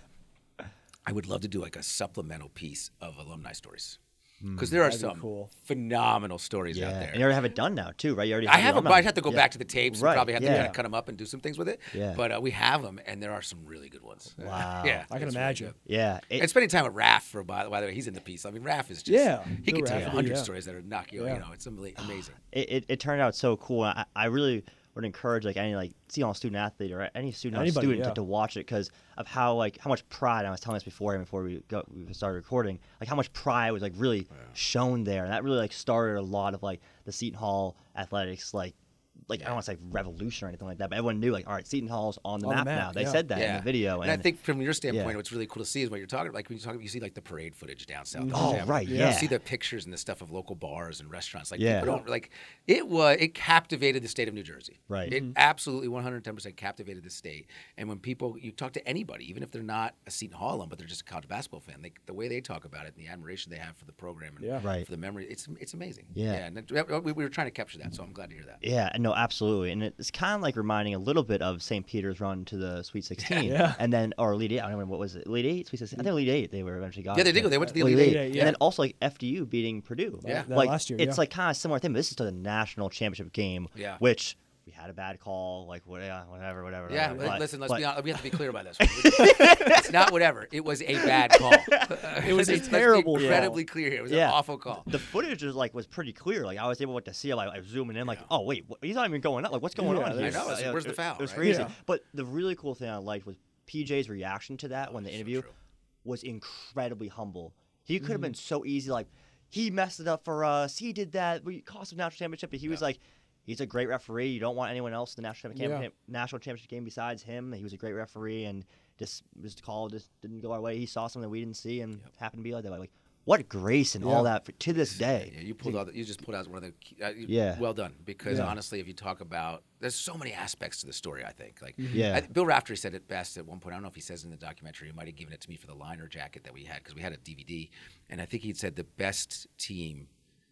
I would love to do a supplemental piece of alumni stories. Because there are That'd be some cool. phenomenal stories Yeah. out there. And you already have it done now, too, right? You already I have them, but alumni. I'd have to go Yeah. back to the tapes Right, and probably have to yeah. kind of cut them up and do some things with it. Yeah. But we have them, and there are some really good ones. Wow. Yeah, I can it's really imagine. good. Yeah. And spending time with Raph, by the way, he's in the piece. I mean, Raph is just, Yeah, he good can tell you Raph, 100 yeah. stories that are knocking you, Yeah. it's amazing. It turned out so cool. I really would encourage any Seton Hall student athlete or any student Anybody, to watch it because of how much pride. I was telling this before we started recording, how much pride was really shown there, and that really started a lot of the Seton Hall athletics I don't want to say revolution or anything like that, but everyone knew all right, Seton Hall's on the map now. They yeah. said that in the video, and I think from your standpoint, yeah. what's really cool to see is what you're talking about. When you see the parade footage down south. Oh, Avenue. right, You yeah. see the pictures and the stuff of local bars and restaurants. Yeah. People don't it captivated the state of New Jersey. Right. It absolutely 110% captivated the state. And when you talk to anybody, even if they're not a Seton Hall alum, but they're just a college basketball fan, the way they talk about it and the admiration they have for the program and Yeah. Right. for the memory, it's amazing. Yeah. And we were trying to capture that, so I'm glad to hear that. Yeah, and No, absolutely, and it's kind of like reminding a little bit of St. Peter's run to the Sweet 16, Yeah. and then or Elite Eight. I don't remember what was it, Elite Eight, Sweet 16. I think Elite Eight. They were eventually got. Yeah, they it, did go. but- They went to the Elite Elite Eight, Eight, yeah. and then also like FDU beating Purdue. Yeah. That like last year, it's yeah. like kind of similar thing. But this is to the national championship game, Yeah. which we had a bad call, like whatever. Yeah, but- listen, let's but- be honest. We have to be clear about this. It's not whatever. It was a bad call. It was a Let's be terrible call. incredibly clear here. It was an Yeah. awful call. The footage was pretty clear. Like I was able to see, like zooming in, like oh wait, he's not even going up. Like what's going Yeah, on here? I know, it's- where's the foul, It was right? crazy. Yeah. But the really cool thing I liked was PJ's reaction to that when the so interview true. was incredibly humble. He could have been so easy, like he messed it up for us. He did that. We cost him national championship. But he was like, he's a great referee. You don't want anyone else in the national championship game besides him. He was a great referee, and just the call just didn't go our way. He saw something we didn't see, and happened to be like that. Like what grace and all that to this day. Yeah, you just pulled out one of the key, Yeah. well done, because Yeah. honestly, if you talk about, there's so many aspects to the story, I think. Like Yeah. Bill Raftery said it best at one point. I don't know if he says in the documentary. He might have given it to me for the liner jacket that we had, because we had a DVD, and I think he said the best team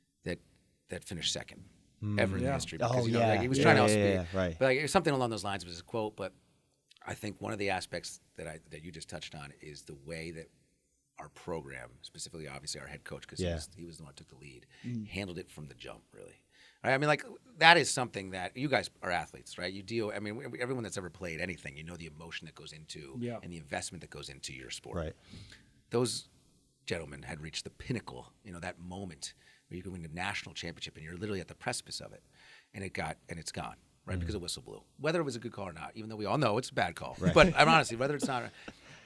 that finished second ever in the Yeah. history. Oh, Because, yeah. like, he was Yeah, trying to yeah, also yeah, yeah, right. But like, it was something along those lines was his quote. But I think one of the aspects that you just touched on is the way that our program, specifically obviously our head coach, because Yeah. he was the one who took the lead, handled it from the jump, really. Right? I mean, like, that is something that you guys are athletes, right? You deal, I mean, everyone that's ever played anything, you know the emotion that goes into Yeah. and the investment that goes into your sport. Right. Those gentlemen had reached the pinnacle, that moment where you can win a national championship and you're literally at the precipice of it, and it's gone, right? Because a whistle blew. Whether it was a good call or not, even though we all know it's a bad call. Right. But I'm honestly, whether it's not,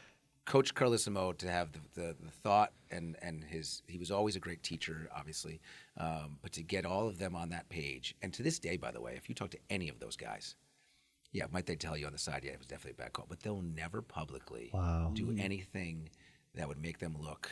Coach Carlissimo, to have the thought and he was always a great teacher, obviously, but to get all of them on that page, and to this day, by the way, if you talk to any of those guys, yeah, might they tell you on the side, yeah, it was definitely a bad call, but they'll never publicly do anything that would make them look,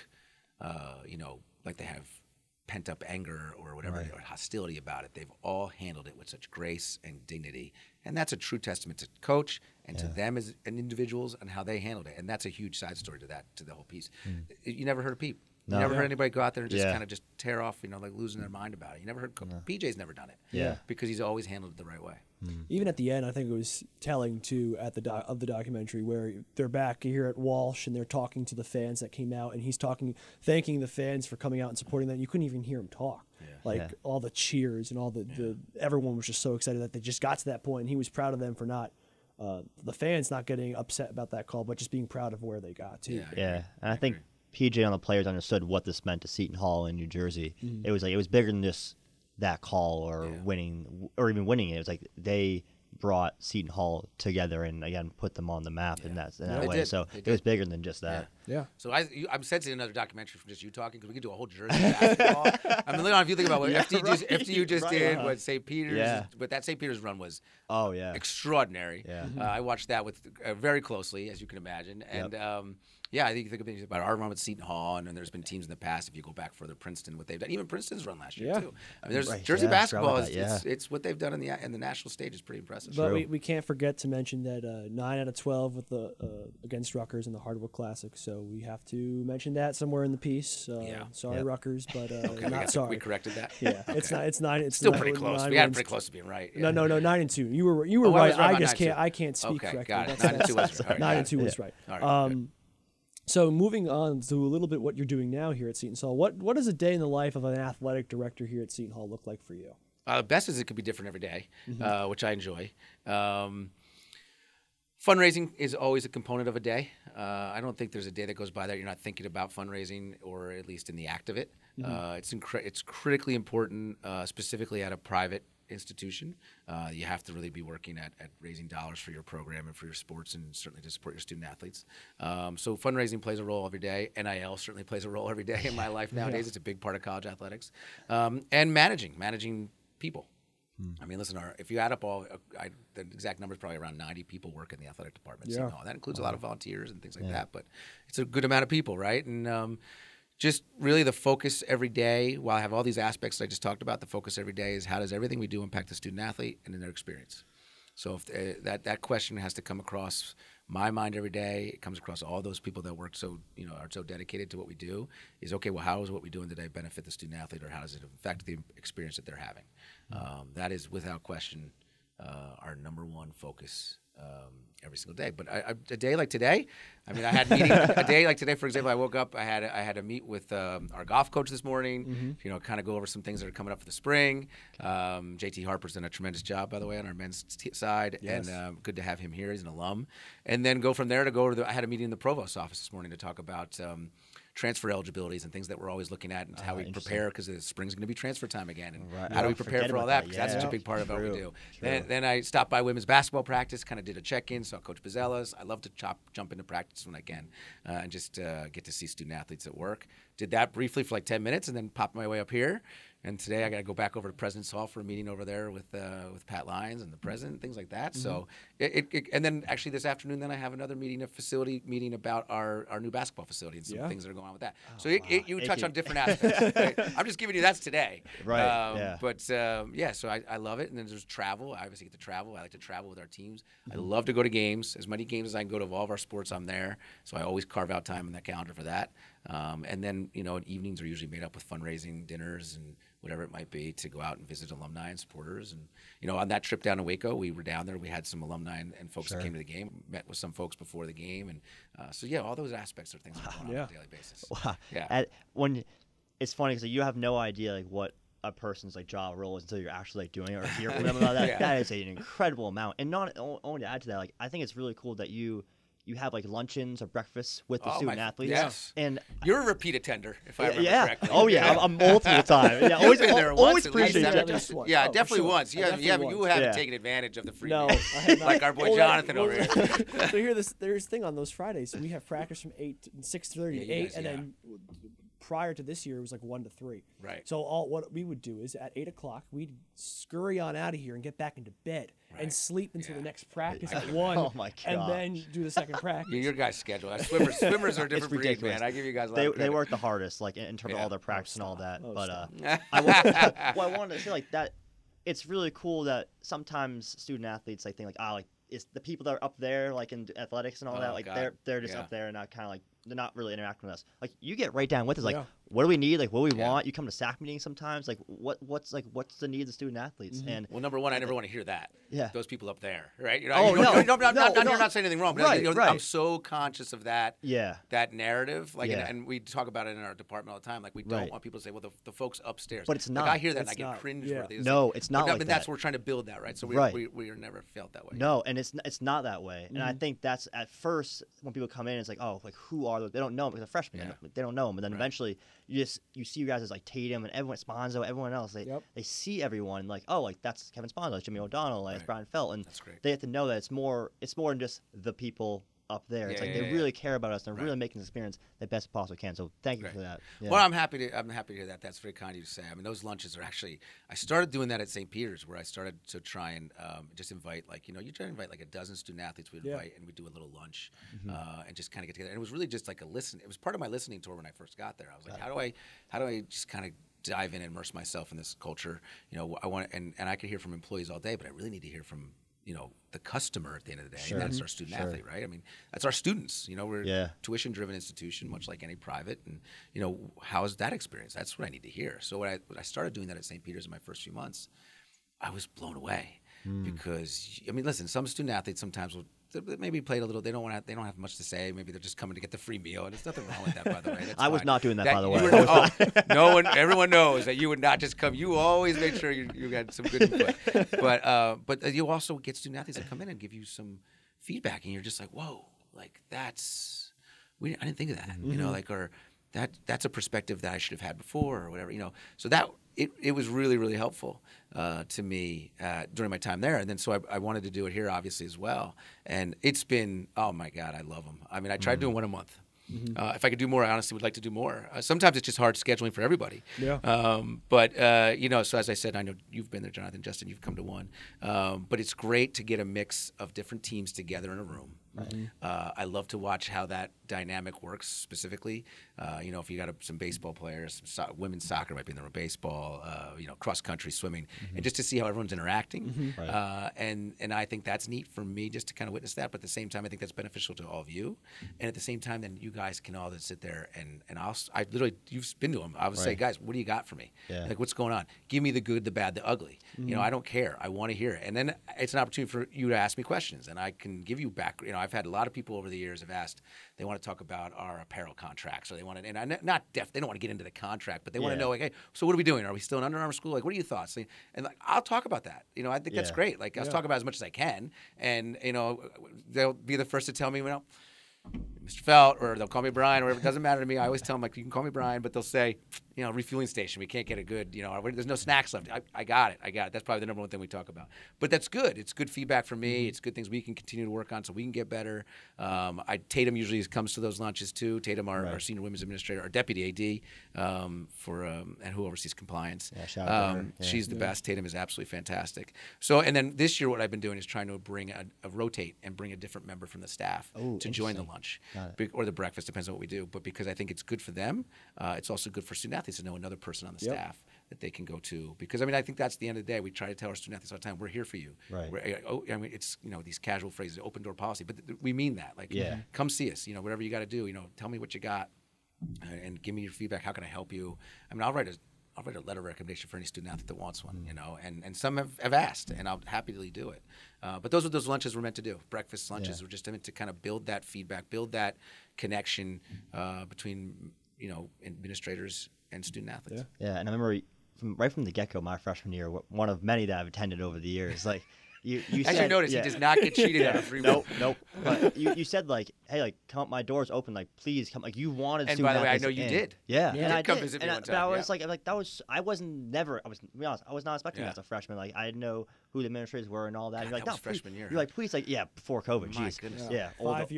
like they have pent up anger or whatever, or hostility about it. They've all handled it with such grace and dignity, and that's a true testament to coach and to them as individuals and how they handled it. And that's a huge side story to the whole piece. You never heard of Pete. No. You never heard anybody go out there and just Yeah. kind of just tear off, like losing their mind about it. You never heard PJ's never done it. Yeah. Because he's always handled it the right way. Even at the end, I think it was telling too at the the documentary where they're back here at Walsh and they're talking to the fans that came out, and he's thanking the fans for coming out and supporting them. You couldn't even hear him talk. Yeah. All the cheers and all the everyone was just so excited that they just got to that point, and he was proud of them for not the fans not getting upset about that call, but just being proud of where they got to. Yeah, and I think PJ and the players understood what this meant to Seton Hall in New Jersey. It was bigger than just that call or winning or even winning it. It was like they brought Seton Hall together and again put them on the map in that They way. did. So They it was did. bigger than just that. Yeah. So I'm sensing another documentary from just you talking, because we could do a whole Jersey basketball. I mean, if you think about what FDU just Right. did, what St. Peter's, Yeah. but that St. Peter's run was Oh yeah. extraordinary. Yeah. I watched that with very closely, as you can imagine, and I think you think about our run with Seton Hall, and then there's been teams in the past. If you go back further, Princeton, what they've done, even Princeton's run last year Yeah. too. I mean, there's Right, Jersey yeah, I forgot basketball. about that, It's what they've done in the national stage is pretty impressive. But True. we can't forget to mention that 9 out of 12 with the against Rutgers in the Hardwood Classic. So we have to mention that somewhere in the piece. Sorry, Yep. Rutgers, but Okay, not we sorry. corrected that. Yeah, it's not. It's 9. It's Still 9 pretty with close. 9 We had it wins. pretty close to being right. No, 9-2. You were Oh, I right. was right I about just 9-2. can't. I can't speak Okay, correctly. got it. That's- 9-2 was right. 9-2 was right. All right, good. So moving on to a little bit what you're doing now here at Seton Hall. What does a day in the life of an athletic director here at Seton Hall look like for you? Best is it could be different every day, which I enjoy. Fundraising is always a component of a day. I don't think there's a day that goes by that you're not thinking about fundraising, or at least in the act of it. It's critically important, specifically at a private institution. You have to really be working at raising dollars for your program and for your sports, and certainly to support your student athletes. So fundraising plays a role every day. NIL certainly plays a role every day in my life nowadays. It's a big part of college athletics. And managing people. I mean, listen, if you add up the exact number is probably around 90 people work in the athletic department. Yeah. So, no, that includes a lot of volunteers and things like that, but it's a good amount of people, right? And just really the focus every day, while I have all these aspects I just talked about, the focus every day is how does everything we do impact the student athlete and in their experience. So if that question has to come across my mind every day, it comes across all those people that work are so dedicated to what we do, is okay, well, how is what we're doing today benefit the student athlete, or how does it affect the experience that they're having? That is without question our number one focus every single day. But a day like today, I mean, I had meeting a day like today, for example. I woke up, I had to meet with our golf coach this morning. You know, kind of go over some things that are coming up for the spring. JT Harper's done a tremendous job, by the way, on our men's side, Yes. and good to have him here. He's an alum, and then go from there to go to I had a meeting in the provost's office this morning to talk about transfer eligibilities and things that we're always looking at and how we prepare, because the spring's going to be transfer time again, and Right. how do we Yeah, prepare forget for all about that, that. because that's such a Yeah. big part of what we True. do. Then I stopped by women's basketball practice, kind of did a check-in, saw Coach Bazzellas. I love to jump into practice when I can, and just get to see student athletes at work. Did that briefly for like 10 minutes, and then popped my way up here. And today I got to go back over to President's Hall for a meeting over there with Pat Lyons and the president, things like that. So and then actually this afternoon, then I have another meeting, a facility meeting about our new basketball facility and some things that are going on with that. So you touch on different aspects. Right? I'm just giving you that's today. Right, yeah. But so I love it. And then there's travel. I obviously get to travel. I like to travel with our teams. I love to go to games. As many games as I can go to all of our sports, I'm there. So I always carve out time in the calendar for that. And then, evenings are usually made up with fundraising dinners and whatever it might be to go out and visit alumni and supporters. And, on that trip down to Waco, we were down there. We had some alumni and folks that came to the game, met with some folks before the game. And all those aspects are things that are going on a daily basis. Wow. Yeah. It's funny because you have no idea like what a person's like job role is until you're actually like doing it or hear them about that. Yeah. That is an incredible amount. And not only to add to that, like I think it's really cool that you have like luncheons or breakfasts with the student athletes. Yes. And You're a repeat attender, if I remember correctly. Oh yeah, I'm multiple time. Yeah, You've always been there always once, at least, appreciate haven't that. you? At least once. Yeah, Oh, for definitely sure. once. I You definitely haven't once. taken advantage of the free No, meal. I have not. Like our boy Well, Jonathan over here. So here, there's thing on those Fridays. We have practice from 6:30 to you 8, guys, and yeah. then prior to this year, it was like 1 to 3. Right. So what we would do is at 8 o'clock, we'd scurry on out of here and get back into bed and sleep until the next practice at 1. Oh my And gosh. then do the second practice. Your guys' schedule. Swimmers are a different breed, ridiculous. man. I give you guys a lot They of credit. work the hardest, like in terms of Yeah. all their practice and all that. Oh, But stop. I wanted to say like that. It's really cool that sometimes student athletes like think like it's the people that are up there like in athletics and all Oh, that, like God. they're just Yeah. up there and not kind of like they're not really interacting with us. Like you get right down with us. Like Yeah. what do we need? Like what do we Yeah. want? You come to SAC meetings sometimes. Like what's the need of the student athletes? And Well, number one, I never want to hear that. Yeah. Those people up there, right? Oh, no. You're not saying anything wrong, but Right, right. I'm so conscious of that. yeah, That narrative, like, Yeah. and we talk about it in our department all the time. Like, we don't Right. want people to say, "Well, the folks upstairs." But it's Like, not. I hear that and I It's get not. cringeworthy. Yeah. It's No, like- it's not but, like but that's that. what we're trying to build that, right? So Right. we are never felt that way. no, and it's not that way. And I think that's at first when people come in, it's like, oh, like who are those? They don't know them because they're freshmen. Yeah. They don't know them. But then Right. eventually, you see you guys as like Tatum and everyone, Sponzo, everyone else. They see everyone like, oh, like that's Kevin Sponzo, that's Jimmy O'Donnell, like Right. Brian Felt, and That's great. they have to know that it's more than just the people up there. It's Yeah, like yeah, they yeah. really care about us. They're Right. really making this experience the best possible can. So thank you Right. for that. Yeah. Well, I'm happy to hear that. That's very kind of you to say. I mean, those lunches are actually. I started doing that at St. Peter's, where I started to try and just invite, like, you try to invite like a dozen student athletes. We'd invite and we'd do a little lunch and just kind of get together. And it was really just like a listen. It was part of my listening tour when I first got there. I was like, how do I just kind of dive in and immerse myself in this culture? I want and I could hear from employees all day, but I really need to hear from the customer at the end of the day. Sure. And that's our student athlete, right? I mean, that's our students. We're Yeah. a tuition-driven institution, much like any private. And, how is that experience? That's what I need to hear. So when I started doing that at St. Peter's in my first few months, I was blown away because, I mean, listen, some student athletes sometimes will maybe played a little. They don't have much to say. Maybe they're just coming to get the free meal, and there's nothing wrong with that, by the way. That's I was fine. not doing that, by the way. No one, everyone knows that you would not just come. You always make sure you got some good input. But you also get student athletes that come in and give you some feedback, and you're just like, whoa, like I didn't think of that, or that's a perspective that I should have had before, or whatever, So that it was really, really helpful to me during my time there, and then so I wanted to do it here, obviously, as well. And it's been, oh my God, I love them. I mean, I tried doing one a month. If I could do more, I honestly would like to do more. Sometimes it's just hard scheduling for everybody. Yeah. So as I said, I know you've been there, Jonathan, Justin, you've come to one. But it's great to get a mix of different teams together in a room. I love to watch how that dynamic works specifically. If you got some baseball players, women's soccer might be in there, baseball, cross country, swimming, and just to see how everyone's interacting. Right. And I think that's neat for me just to kind of witness that. But at the same time, I think that's beneficial to all of you. And at the same time, then you guys can all just sit there and I literally, you've been to them. I would say, guys, what do you got for me? Yeah. Like, what's going on? Give me the good, the bad, the ugly. I don't care. I want to hear it. And then it's an opportunity for you to ask me questions, and I can give you back. I've had a lot of people over the years have asked. They want to talk about our apparel contracts, or they want to, and they don't want to get into the contract, but they want to know, like, hey, so what are we doing? Are we still an Under Armour school? Like, what are your thoughts? And like, I'll talk about that. I think that's great. Like, I'll talk about it as much as I can, and they'll be the first to tell me, Mr. Felt, or they'll call me Brian, or whatever. It doesn't matter to me. I always tell them, like, you can call me Brian, but they'll say, refueling station. We can't get a good, there's no snacks left. I got it. That's probably the number one thing we talk about. But that's good. It's good feedback for me. It's good things we can continue to work on so we can get better. Tatum usually comes to those lunches too. Tatum, our senior women's administrator, our deputy AD, and who oversees compliance. Yeah, shout out to her. Yeah. She's the best. Tatum is absolutely fantastic. So, and then this year, what I've been doing is trying to bring rotate and bring a different member from the staff to join the lunch or the breakfast, depends on what we do. But because I think it's good for them, it's also good for student athletes to know another person on the staff that they can go to. Because I think that's the end of the day. We try to tell our student athletes all the time, we're here for you. Right. It's these casual phrases, open door policy, but we mean that. Like, come see us. Whatever you got to do. Tell me what you got, and give me your feedback. How can I help you? I'll write a letter of recommendation for any student athlete that wants one, and some have asked, and I'll happily do it. But those are those lunches we're meant to do. Breakfast lunches were just meant to kind of build that feedback, build that connection between administrators and student athletes. Yeah, and I remember right from the get-go, my freshman year, one of many that I've attended over the years, like, You As you notice, he does not get cheated out of free will. Nope. But you said, like, hey, like, come up, my door's open, like, please come. Like, you wanted. And by the way, I know you did. Yeah, and I did. Visit me one time. But I was like, I wasn't never. To be honest, I was not expecting that as a freshman. Like, I didn't know who the administrators were and all that. God, you're like, that no, was freshman year. You're like, please, like, before COVID. My Jeez. goodness. Yeah,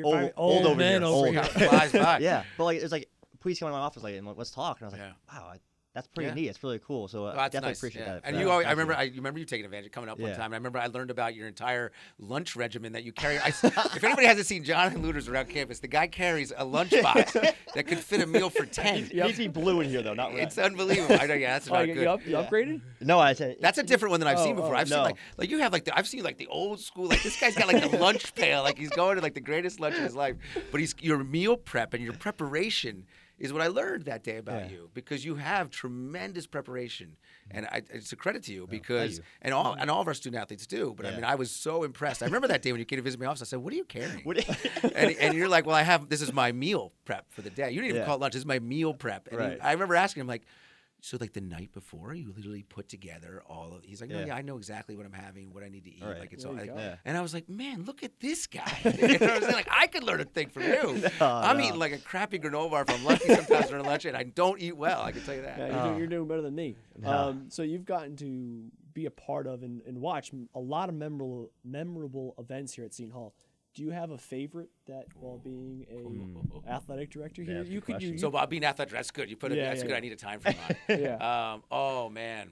old over man here. over here. Flies by. Yeah, but like, it's like, please come to my office, like, and let's talk. And I was like, wow. That's pretty neat. It's really cool. So I definitely appreciate that. And you always, I remember you taking advantage of coming up one time. And I remember I learned about your entire lunch regimen that you carry. If anybody hasn't seen Jonathan Lueders around campus, the guy carries a lunchbox that could fit a meal for 10. It needs to be blue in here though, not red. It's unbelievable. That's not good. You upgraded? No, I said that's a different one than I've seen before. I've seen no. like you have I've seen like the old school, like this guy's got like the lunch pail, like he's going to like the greatest lunch of his life. But your meal prep and your preparation is what I learned that day about you, because you have tremendous preparation, and it's a credit to you because and all of our student athletes do. But I was so impressed. I remember that day when you came to visit my office. I said, "What are you carrying?" and you're like, "Well, this is my meal prep for the day. You didn't even call it lunch. This is my meal prep." And I remember asking him like, so like the night before, you literally put together all of. He's like, no, I know exactly what I'm having, what I need to eat. Like it's all. Like, and I was like, man, look at this guy. And I was like, I could learn a thing from you. I'm eating like a crappy granola bar if I'm lucky sometimes during lunch, and I don't eat well. I can tell you that. Yeah, you're doing better than me. So you've gotten to be a part of and watch a lot of memorable events here at Seton Hall. Do you have a favorite that, while being a athletic director here, you could use? So while being athletic, that's good. You put it. That's good. I need a time frame on it. Oh man,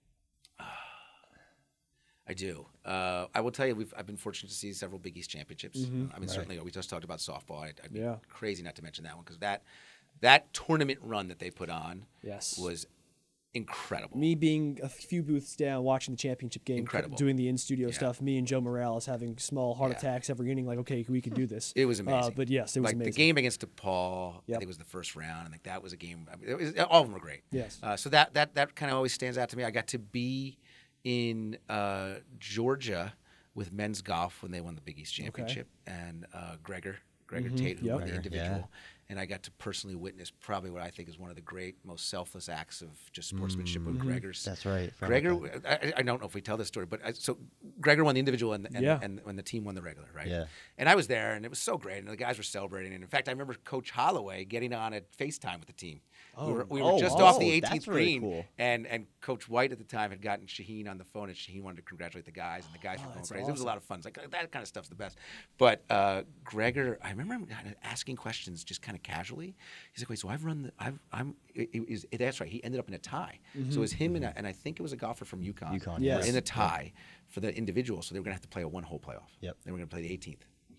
I do. I will tell you, I've been fortunate to see several Big East championships. Certainly we just talked about softball. I'd be crazy not to mention that one, because that tournament run that they put on was incredible. Me being a few booths down, watching the championship game, doing the in-studio stuff, me and Joe Morales having small heart attacks every inning, like, okay, we can do this. It was amazing. But yes, it was amazing. The game against DePaul, I think it was the first round, and that was a game. All of them were great. Yes. So that kind of always stands out to me. I got to be in Georgia with men's golf when they won the Big East championship, and Gregor Tate, who won the individual. And I got to personally witness probably what I think is one of the great, most selfless acts of just sportsmanship with Gregor's. That's right. Gregor, I don't know if we tell this story, but so Gregor won the individual and when the team won the regular, right? Yeah. And I was there, and it was so great, and the guys were celebrating. And in fact, I remember Coach Holloway getting on a FaceTime with the team. We were just off the 18th green, cool. and Coach White at the time had gotten Shaheen on the phone, and Shaheen wanted to congratulate the guys, and the guys were going crazy. Awesome. It was a lot of fun. It's like that kind of stuff's the best. But Gregor, I remember him asking questions just kind of casually. He's like, wait, so I've run that's right. He ended up in a tie. So it was him and I think it was a golfer from UConn. Yes. In a tie for the individual. So they were going to have to play a one-hole playoff. Yep. They were going to play the 18th.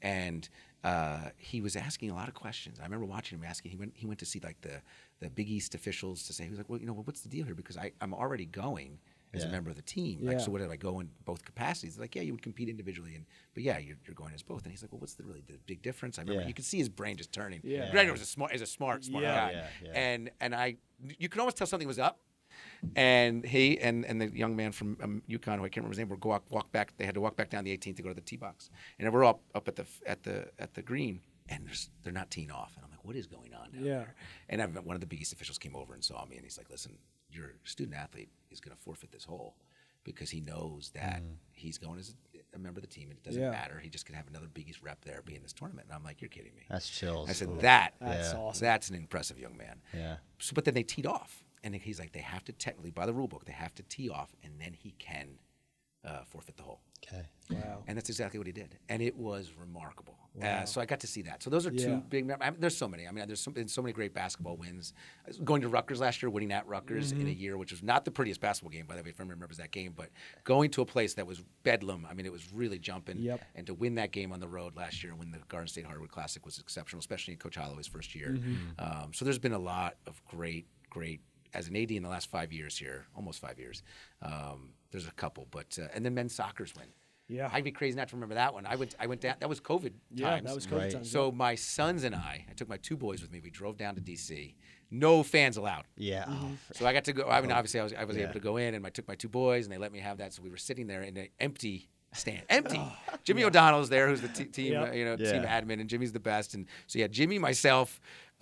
and he was asking a lot of questions. I remember watching him asking. He went to see like the Big East officials to say, he was like, well, what's the deal here? Because I'm already going as a member of the team. Like, so what do I go in both capacities? Like, yeah, you would compete individually, but yeah, you're going as both. And he's like, well, what's the big difference? I remember you could see his brain just turning. Yeah. Gregor was a smart guy. And you could almost tell something was up. And he and the young man from UConn, who I can't remember his name, would walk back. They had to walk back down the 18th to go to the tee box, and we're up at the green, and they're not teeing off, and I'm like, what is going on down there? And one of the Big East officials came over and saw me, and he's like, listen, your student athlete is going to forfeit this hole because he knows that he's going as a member of the team, and it doesn't matter. He just could have another Big East rep there, be in this tournament. And I'm like, you're kidding me. That's chills. I said, Ooh. that's awesome. That's an impressive young man. Yeah. So, but then they teed off. And he's like, they have to technically, by the rule book, they have to tee off, and then he can forfeit the hole. Okay. Wow. And that's exactly what he did. And it was remarkable. So I got to see that. So those are two big, there's so many. I mean, there's been so many great basketball wins. Going to Rutgers last year, winning at Rutgers in a year, which was not the prettiest basketball game, by the way, if everyone remembers that game, but going to a place that was bedlam, I mean, it was really jumping. Yep. And to win that game on the road last year, win the Garden State Hardwood Classic was exceptional, especially in Coach Holloway's first year. So there's been a lot of great, as an AD in the last 5 years here, almost 5 years, there's a couple, but and then men's soccer's win. Yeah. I'd be crazy not to remember that one. I went down. That was COVID times. That was COVID times. So my sons and I took my two boys with me. We drove down to DC. No fans allowed. Yeah. So I got to go. I mean, obviously, I was able to go in, and I took my two boys, and they let me have that. So we were sitting there in an empty stand, empty. Jimmy O'Donnell's there, who's the team, team admin, and Jimmy's the best. And so Jimmy, myself.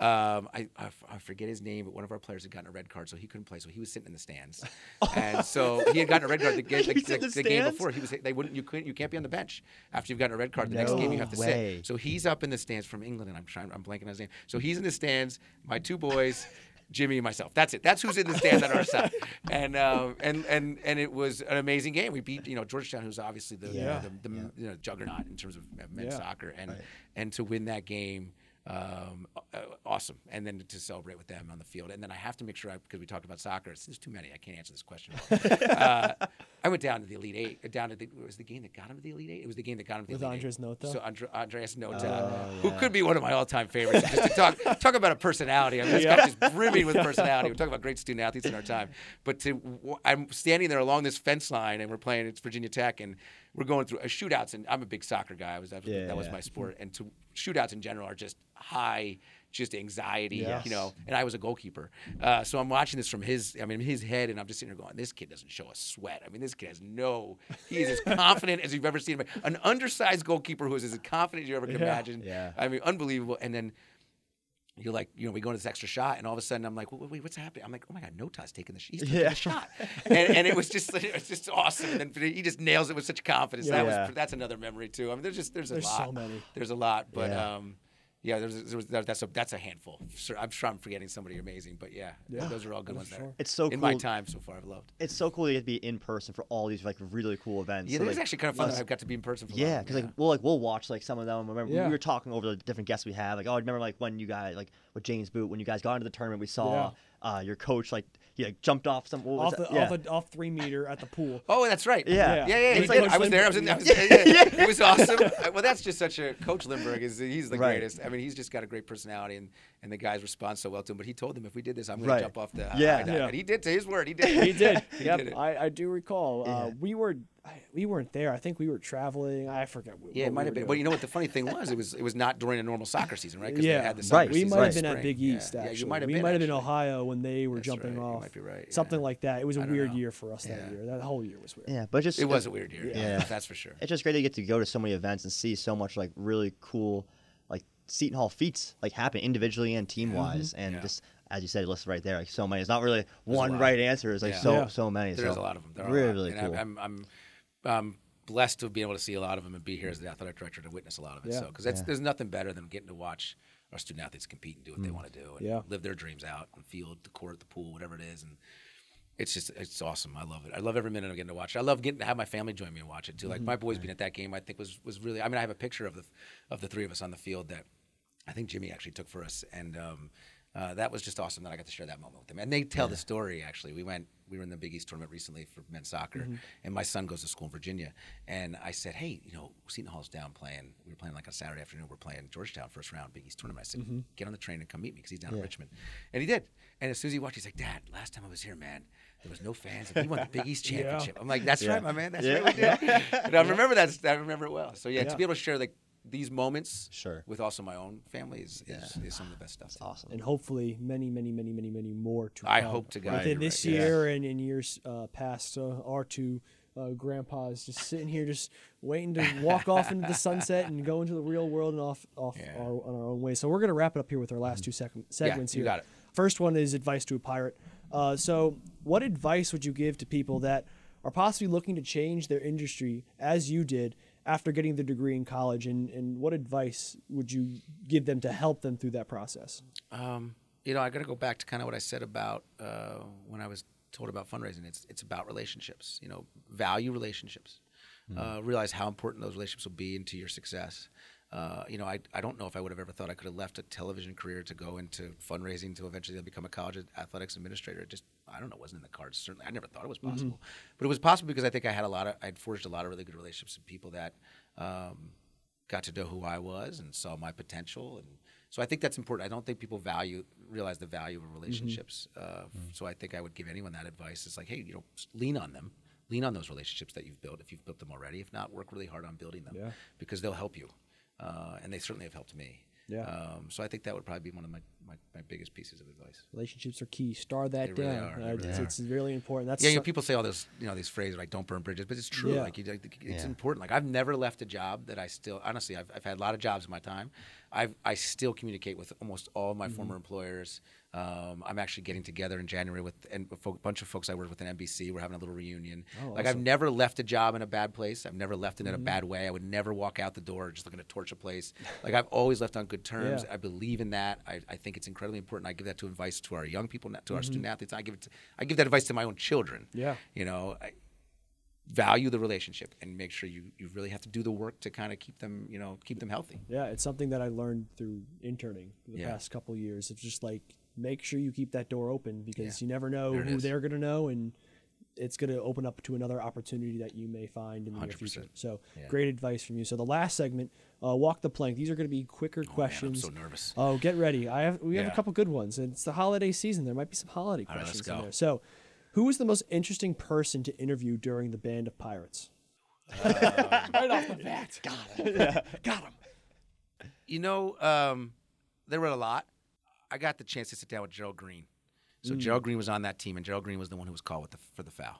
I forget his name, but one of our players had gotten a red card, so he couldn't play. So he was sitting in the stands, and so he had gotten a red card the game before. You can't be on the bench after you've gotten a red card. The next game you have to sit. So he's up in the stands from England, and I'm blanking on his name. So he's in the stands. My two boys. Jimmy and myself. That's it. That's who's in the stands on our side. And it was an amazing game. We beat Georgetown, who's obviously the juggernaut in terms of men's soccer, and to win that game. Awesome, and then to celebrate with them on the field, and then I have to make sure because we talked about soccer. There's too many. I can't answer this question. I went down to the Elite Eight. It was the game that got him to the Elite Eight. It was the game that got him to the Elite Eight. With Andres Nota. So Andreas Nota, who could be one of my all-time favorites. Just to talk about a personality. I mean, this guy's just brimming with personality. We're talking about great student athletes in our time. But I'm standing there along this fence line, and we're playing. It's Virginia Tech, and we're going through shootouts. And I'm a big soccer guy. That was my sport. And shootouts in general are just high, just anxiety, and I was a goalkeeper. So I'm watching this from his head, and I'm just sitting there going, this kid doesn't show a sweat. I mean, this kid he is as confident as you've ever seen him. An undersized goalkeeper who is as confident as you ever can imagine. Yeah. I mean, unbelievable. And then you're like, we go into this extra shot, and all of a sudden I'm like, wait, what's happening? I'm like, oh my God, Nota's taking the shot. And it was just awesome. And then he just nails it with such confidence. That's another memory too. I mean, there's a lot. So many. There's a lot, but that's a handful. I'm sure I'm forgetting somebody amazing, but those are all good ones. Sure. It's so cool. In my time so far, I've loved. It's so cool to get to be in person for all these really cool events. Yeah, so, it's actually kind of fun that I've got to be in person for. Yeah, because we'll watch some of them. Remember we were talking over the different guests we have. Remember when you guys with James Boot when you guys got into the tournament, we saw your coach he jumped off off 3 meter at the pool. Oh, that's right. Yeah. He did. I was there. It was awesome. Well, that's just such a Coach Lindbergh he's the greatest. I mean, he's just got a great personality, and the guys respond so well to him. But he told them if we did this, I'm going to jump off the high dive. And he did to his word. He did. He did. He did it. I do recall. We weren't there. I think we were traveling. I forget. It might have been. But you know what the funny thing was? It was not during a normal soccer season, right? Because they had the soccer season. We might have been at Big East. Yeah, you might have been. We might have been in Ohio when they were That's jumping right. off. You might be right. Yeah. Something like that. It was a weird year for us that year. That whole year was weird. Yeah, but it was a weird year. Yeah, that's for sure. It's just great to get to go to so many events and see so much really cool Seton Hall feats happen individually and team wise, and just as you said, listed right there, so many. It's not really one right answer. It's so many. There's a lot of them. They're really cool. I'm blessed to be able to see a lot of them and be here as the athletic director to witness a lot of it. So because there's nothing better than getting to watch our student athletes compete and do what they want to do and live their dreams out on the field, the court, the pool, whatever it is, and it's awesome. I love it. I love every minute of getting to watch it. I love getting to have my family join me and watch it too. Like my boys being at that game, I think was really. I mean, I have a picture of the three of us on the field that I think Jimmy actually took for us, and that was just awesome that I got to share that moment with them. And they tell the story, actually. We were in the Big East tournament recently for men's soccer, and my son goes to school in Virginia. And I said, hey, Seton Hall's down playing. We were playing like on Saturday afternoon. We're playing Georgetown, first round Big East tournament. I said, get on the train and come meet me because he's down in Richmond. And he did. And as soon as he watched, he's like, Dad, last time I was here, man, there was no fans. And he won the Big East championship. I'm like, that's right, my man. That's right, we did. And I remember that. I remember it well. So, to be able to share like these moments with also my own family is some of the best stuff. That's awesome. And hopefully many more to I come. hope to God. Within this year and in years past, our two grandpas just sitting here just waiting to walk off into the sunset and go into the real world and off on our own way. So we're going to wrap it up here with our last two segments here. You got it. First one is advice to a pirate. So what advice would you give to people that are possibly looking to change their industry as you did after getting the degree in college, and what advice would you give them to help them through that process? I got to go back to kind of what I said about when I was told about fundraising. It's about relationships. Value relationships. Realize how important those relationships will be into your success. I don't know if I would have ever thought I could have left a television career to go into fundraising to eventually become a college athletics administrator. I don't know, it wasn't in the cards. Certainly, I never thought it was possible. But it was possible because I think I'd forged a lot of really good relationships with people that got to know who I was and saw my potential. And so I think that's important. I don't think people realize the value of relationships. So I think I would give anyone that advice. It's like, hey, lean on them. Lean on those relationships that you've built if you've built them already. If not, work really hard on building them because they'll help you. And they certainly have helped me. So I think that would probably be one of my biggest pieces of advice. Relationships are key. Star that They really down. are. They really It's really important. That's people say all those, these phrases like "don't burn bridges," but it's true. Like it's important. Like I've never left a job that I still honestly I've had a lot of jobs in my time. I still communicate with almost all of my former employers. I'm actually getting together in January with a bunch of folks I worked with in NBC. We're having a little reunion. Like I've never left a job in a bad place. I've never left it in a bad way. I would never walk out the door just looking to torch a place. Like I've always left on good terms. I believe in that. I think it's incredibly important. I give that advice to our young people, to our student athletes. I give that advice to my own children. I value the relationship and make sure you really have to do the work to kind of keep them healthy. Yeah, it's something that I learned through interning the past couple of years. It's just like make sure you keep that door open because you never know who they're going to know, and it's going to open up to another opportunity that you may find in the near future. So great advice from you. So the last segment, walk the plank. These are going to be quicker questions. Man, I'm so nervous. Oh, get ready. We have a couple good ones. And it's the holiday season. There might be some holiday questions in there. So who was the most interesting person to interview during the Band of Pirates? Right off the bat. Got him. There were a lot. I got the chance to sit down with Gerald Green. So Gerald Green was on that team, and Gerald Green was the one who was called for the foul.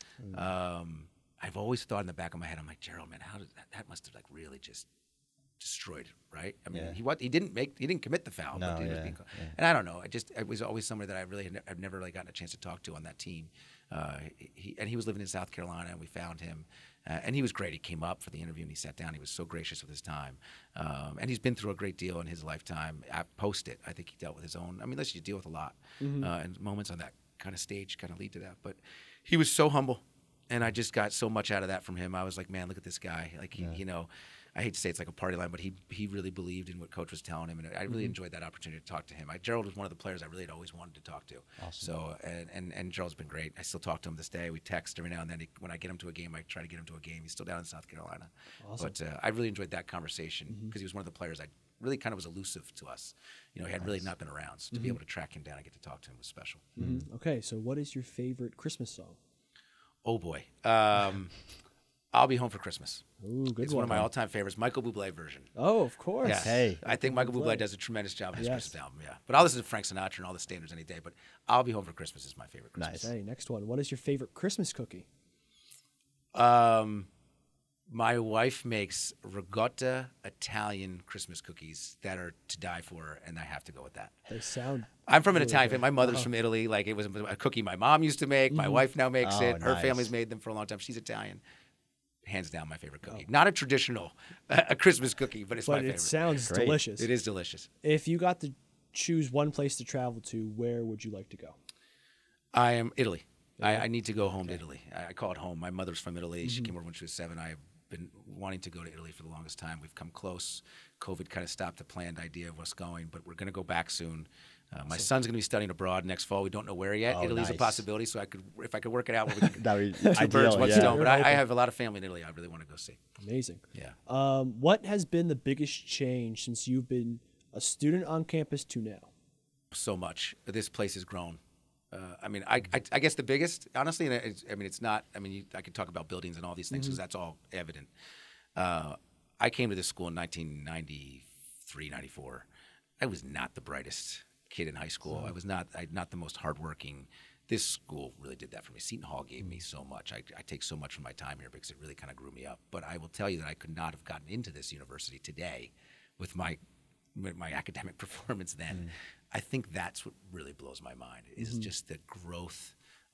I've always thought in the back of my head, I'm like, Gerald, man, how did that must have like really just destroyed it, right? I mean, he didn't commit the foul, but he was being called. And I don't know, it was always somebody that I've never really gotten a chance to talk to on that team. He was living in South Carolina, and we found him. And he was great. He came up for the interview and he sat down. He was so gracious with his time. And he's been through a great deal in his lifetime. Post it, I think he dealt with his own. I mean, listen, you deal with a lot. And moments on that kind of stage kind of lead to that. But he was so humble. And I just got so much out of that from him. I was like, man, look at this guy. Like, I hate to say it's like a party line, but he really believed in what Coach was telling him, and I really enjoyed that opportunity to talk to him. Gerald was one of the players I really had always wanted to talk to. Awesome. So and Gerald's been great. I still talk to him this day. We text every now and then. When I get him to a game, I try to get him to a game. He's still down in South Carolina. Awesome. But I really enjoyed that conversation because he was one of the players I really kind of was elusive to us. He had really not been around. So to be able to track him down and get to talk to him was special. Okay, so what is your favorite Christmas song? Oh boy. I'll Be Home for Christmas. Ooh, good It's one of my all-time favorites, Michael Bublé version. Oh, of course. Yes. Hey. I think Michael Bublé does a tremendous job on his Christmas album, But I'll listen to Frank Sinatra and all the standards any day, but I'll Be Home for Christmas is my favorite Christmas. Nice. Hey, next one. What is your favorite Christmas cookie? My wife makes ricotta Italian Christmas cookies that are to die for, and I have to go with that. They sound I'm from an really Italian good. family. My mother's from Italy. Like, it was a cookie my mom used to make. My wife now makes Oh, it. Her nice. family's made them for a long time. She's Italian. Hands down, my favorite cookie. Not a traditional a Christmas cookie, but it's my But favorite. it sounds Great. delicious. It is delicious. If you got to choose one place to travel to, where would you like to go? I am Italy. I need to go home to Italy. I call it home. My mother's from Italy. She came over when she was 7. I've been wanting to go to Italy for the longest time. We've come close. COVID kind of stopped the planned idea of us going, but we're going to go back soon. My son's going to be studying abroad next fall. We don't know where yet. Oh, Italy's a nice. possibility, so if I could work it out, where we could That would be two birds, ideal, one yeah. stone. But You're I hoping. have a lot of family in Italy. I really want to go see. Amazing. Yeah. What has been the biggest change since you've been a student on campus to now? So much. This place has grown. I mean, I guess the biggest, honestly, and it's not. I mean, I could talk about buildings and all these things because that's all evident. I came to this school in 1993, 94. I was not the brightest kid in high school. I was not the most hardworking. This school really did that for me. Seton Hall gave me so much. I take so much from my time here because it really kind of grew me up. But I will tell you that I could not have gotten into this university today with my academic performance then. I think that's what really blows my mind is just the growth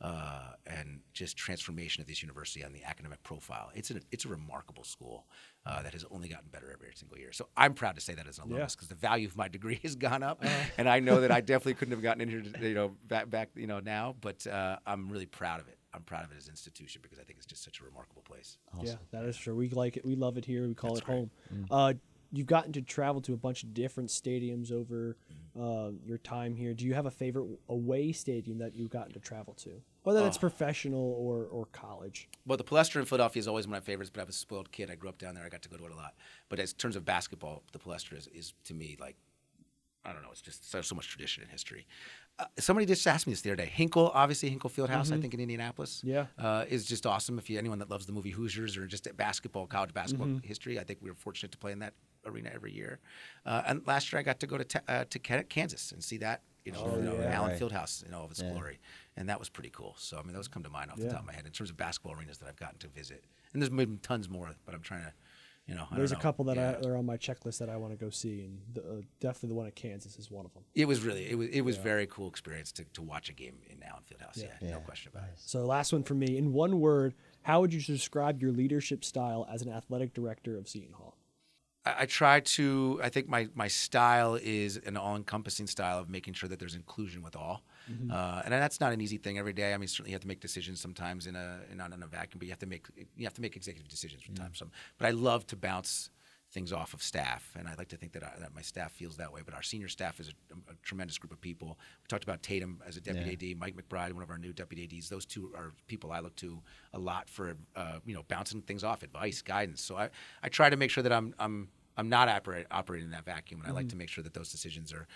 and just transformation of this university on the academic profile. It's a remarkable school that has only gotten better every single year. So I'm proud to say that as an alumnus because the value of my degree has gone up, and I know that I definitely couldn't have gotten in here, back now. But I'm really proud of it. I'm proud of it as an institution because I think it's just such a remarkable place. Yeah, that is true. We like it. We love it here. We call That's it home. You've gotten to travel to a bunch of different stadiums over your time here. Do you have a favorite away stadium that you've gotten to travel to, whether that's professional or college? Well, the Palestra in Philadelphia is always one of my favorites, but I was a spoiled kid. I grew up down there. I got to go to it a lot. But as terms of basketball, the Palestra is to me like, I don't know, it's just so much tradition and history. Somebody just asked me this the other day. Hinkle, obviously Hinkle Fieldhouse, I think in Indianapolis, is just awesome. If anyone that loves the movie Hoosiers or just basketball, college basketball history, I think we were fortunate to play in that arena every year. And last year I got to go to Kansas and see that, Allen Fieldhouse in all of its glory, and that was pretty cool. So I mean, those come to mind off the top of my head in terms of basketball arenas that I've gotten to visit. And there's been tons more, but I'm trying to. There's a couple that are on my checklist that I want to go see, and definitely the one at Kansas is one of them. It was really very cool experience to watch a game in Allen Fieldhouse. Yeah, no question about it. So last one for me. In one word, how would you describe your leadership style as an athletic director of Seton Hall? I try to. I think my style is an all-encompassing style of making sure that there's inclusion with all, and that's not an easy thing every day. I mean, certainly you have to make decisions sometimes not in a vacuum, but you have to make executive decisions from time to time. But I love to bounce things off of staff, and I like to think that my staff feels that way. But our senior staff is a tremendous group of people. We talked about Tatum as a deputy AD, Mike McBride, one of our new deputy ADs. Those two are people I look to a lot for bouncing things off, advice, guidance. So I try to make sure that I'm not operating in that vacuum, and I like to make sure that those decisions are,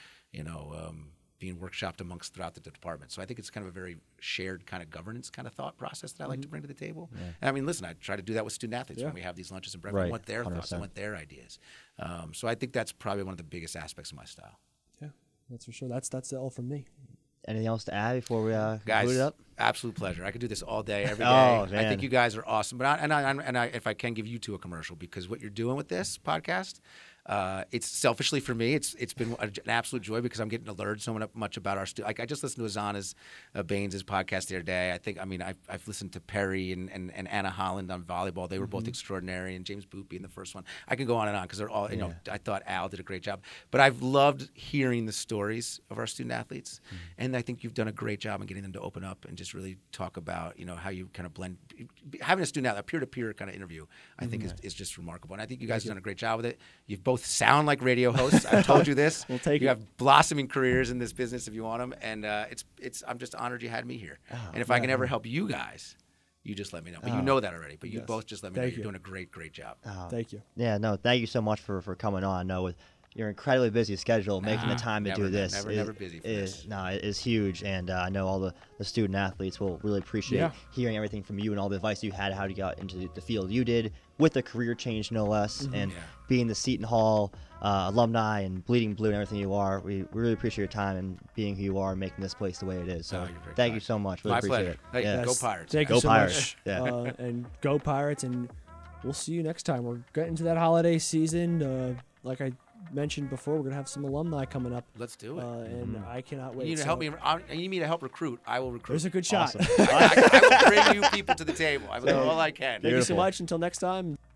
being workshopped throughout the department. So I think it's kind of a very shared kind of governance kind of thought process that I like to bring to the table. Yeah. And I mean, listen, I try to do that with student athletes when we have these lunches and breakfast. I want their 100%. Thoughts, I want their ideas. So I think that's probably one of the biggest aspects of my style. Yeah, that's for sure. That's all from me. Anything else to add before we guys, conclude it up? Absolute pleasure. I could do this all day, every day. Oh, man. I think you guys are awesome. But if I can give you two a commercial, because what you're doing with this podcast, it's selfishly for me, it's been an absolute joy because I'm getting to learn so much about our students. Like I just listened to Azana's Baines' podcast the other day. I've listened to Perry and Anna Holland on volleyball. They were both extraordinary, and James Boopy in the first one. I can go on and on because they're all, I thought Al did a great job. But I've loved hearing the stories of our student athletes, and I think you've done a great job in getting them to open up and just really talk about, how you kind of blend. Having a student athlete, a peer-to-peer kind of interview, I think is just remarkable. And I think you guys have done a great job with it. You've both sound like radio hosts. I've told you this. We'll take you have blossoming careers in this business if you want them, and I'm just honored you had me here. And if I can ever help you guys, you just let me know. But you know that already. But you both just let me know. You're doing a great job. Thank you. Yeah, no, thank you so much for coming on. I know with your incredibly busy schedule, making the time to do this never busy for this. Is huge, and I know all the student athletes will really appreciate hearing everything from you and all the advice you had, how you got into the field you did with a career change, no less, and being the Seton Hall alumni and bleeding blue and everything you are. We really appreciate your time and being who you are and making this place the way it is. So thank you so much. Really My appreciate pleasure. it. Hey, Go Pirates. Thank Go you so Pirates. much. Yeah. And go Pirates, and we'll see you next time. We're getting to that holiday season. Like I mentioned before, we're going to have some alumni coming up. Let's do it. And I cannot wait. You need to help me. You need me to help recruit. I will recruit. There's a good shot. Awesome. I will bring you people to the table. I will do all I can. Thank you so much. Until next time.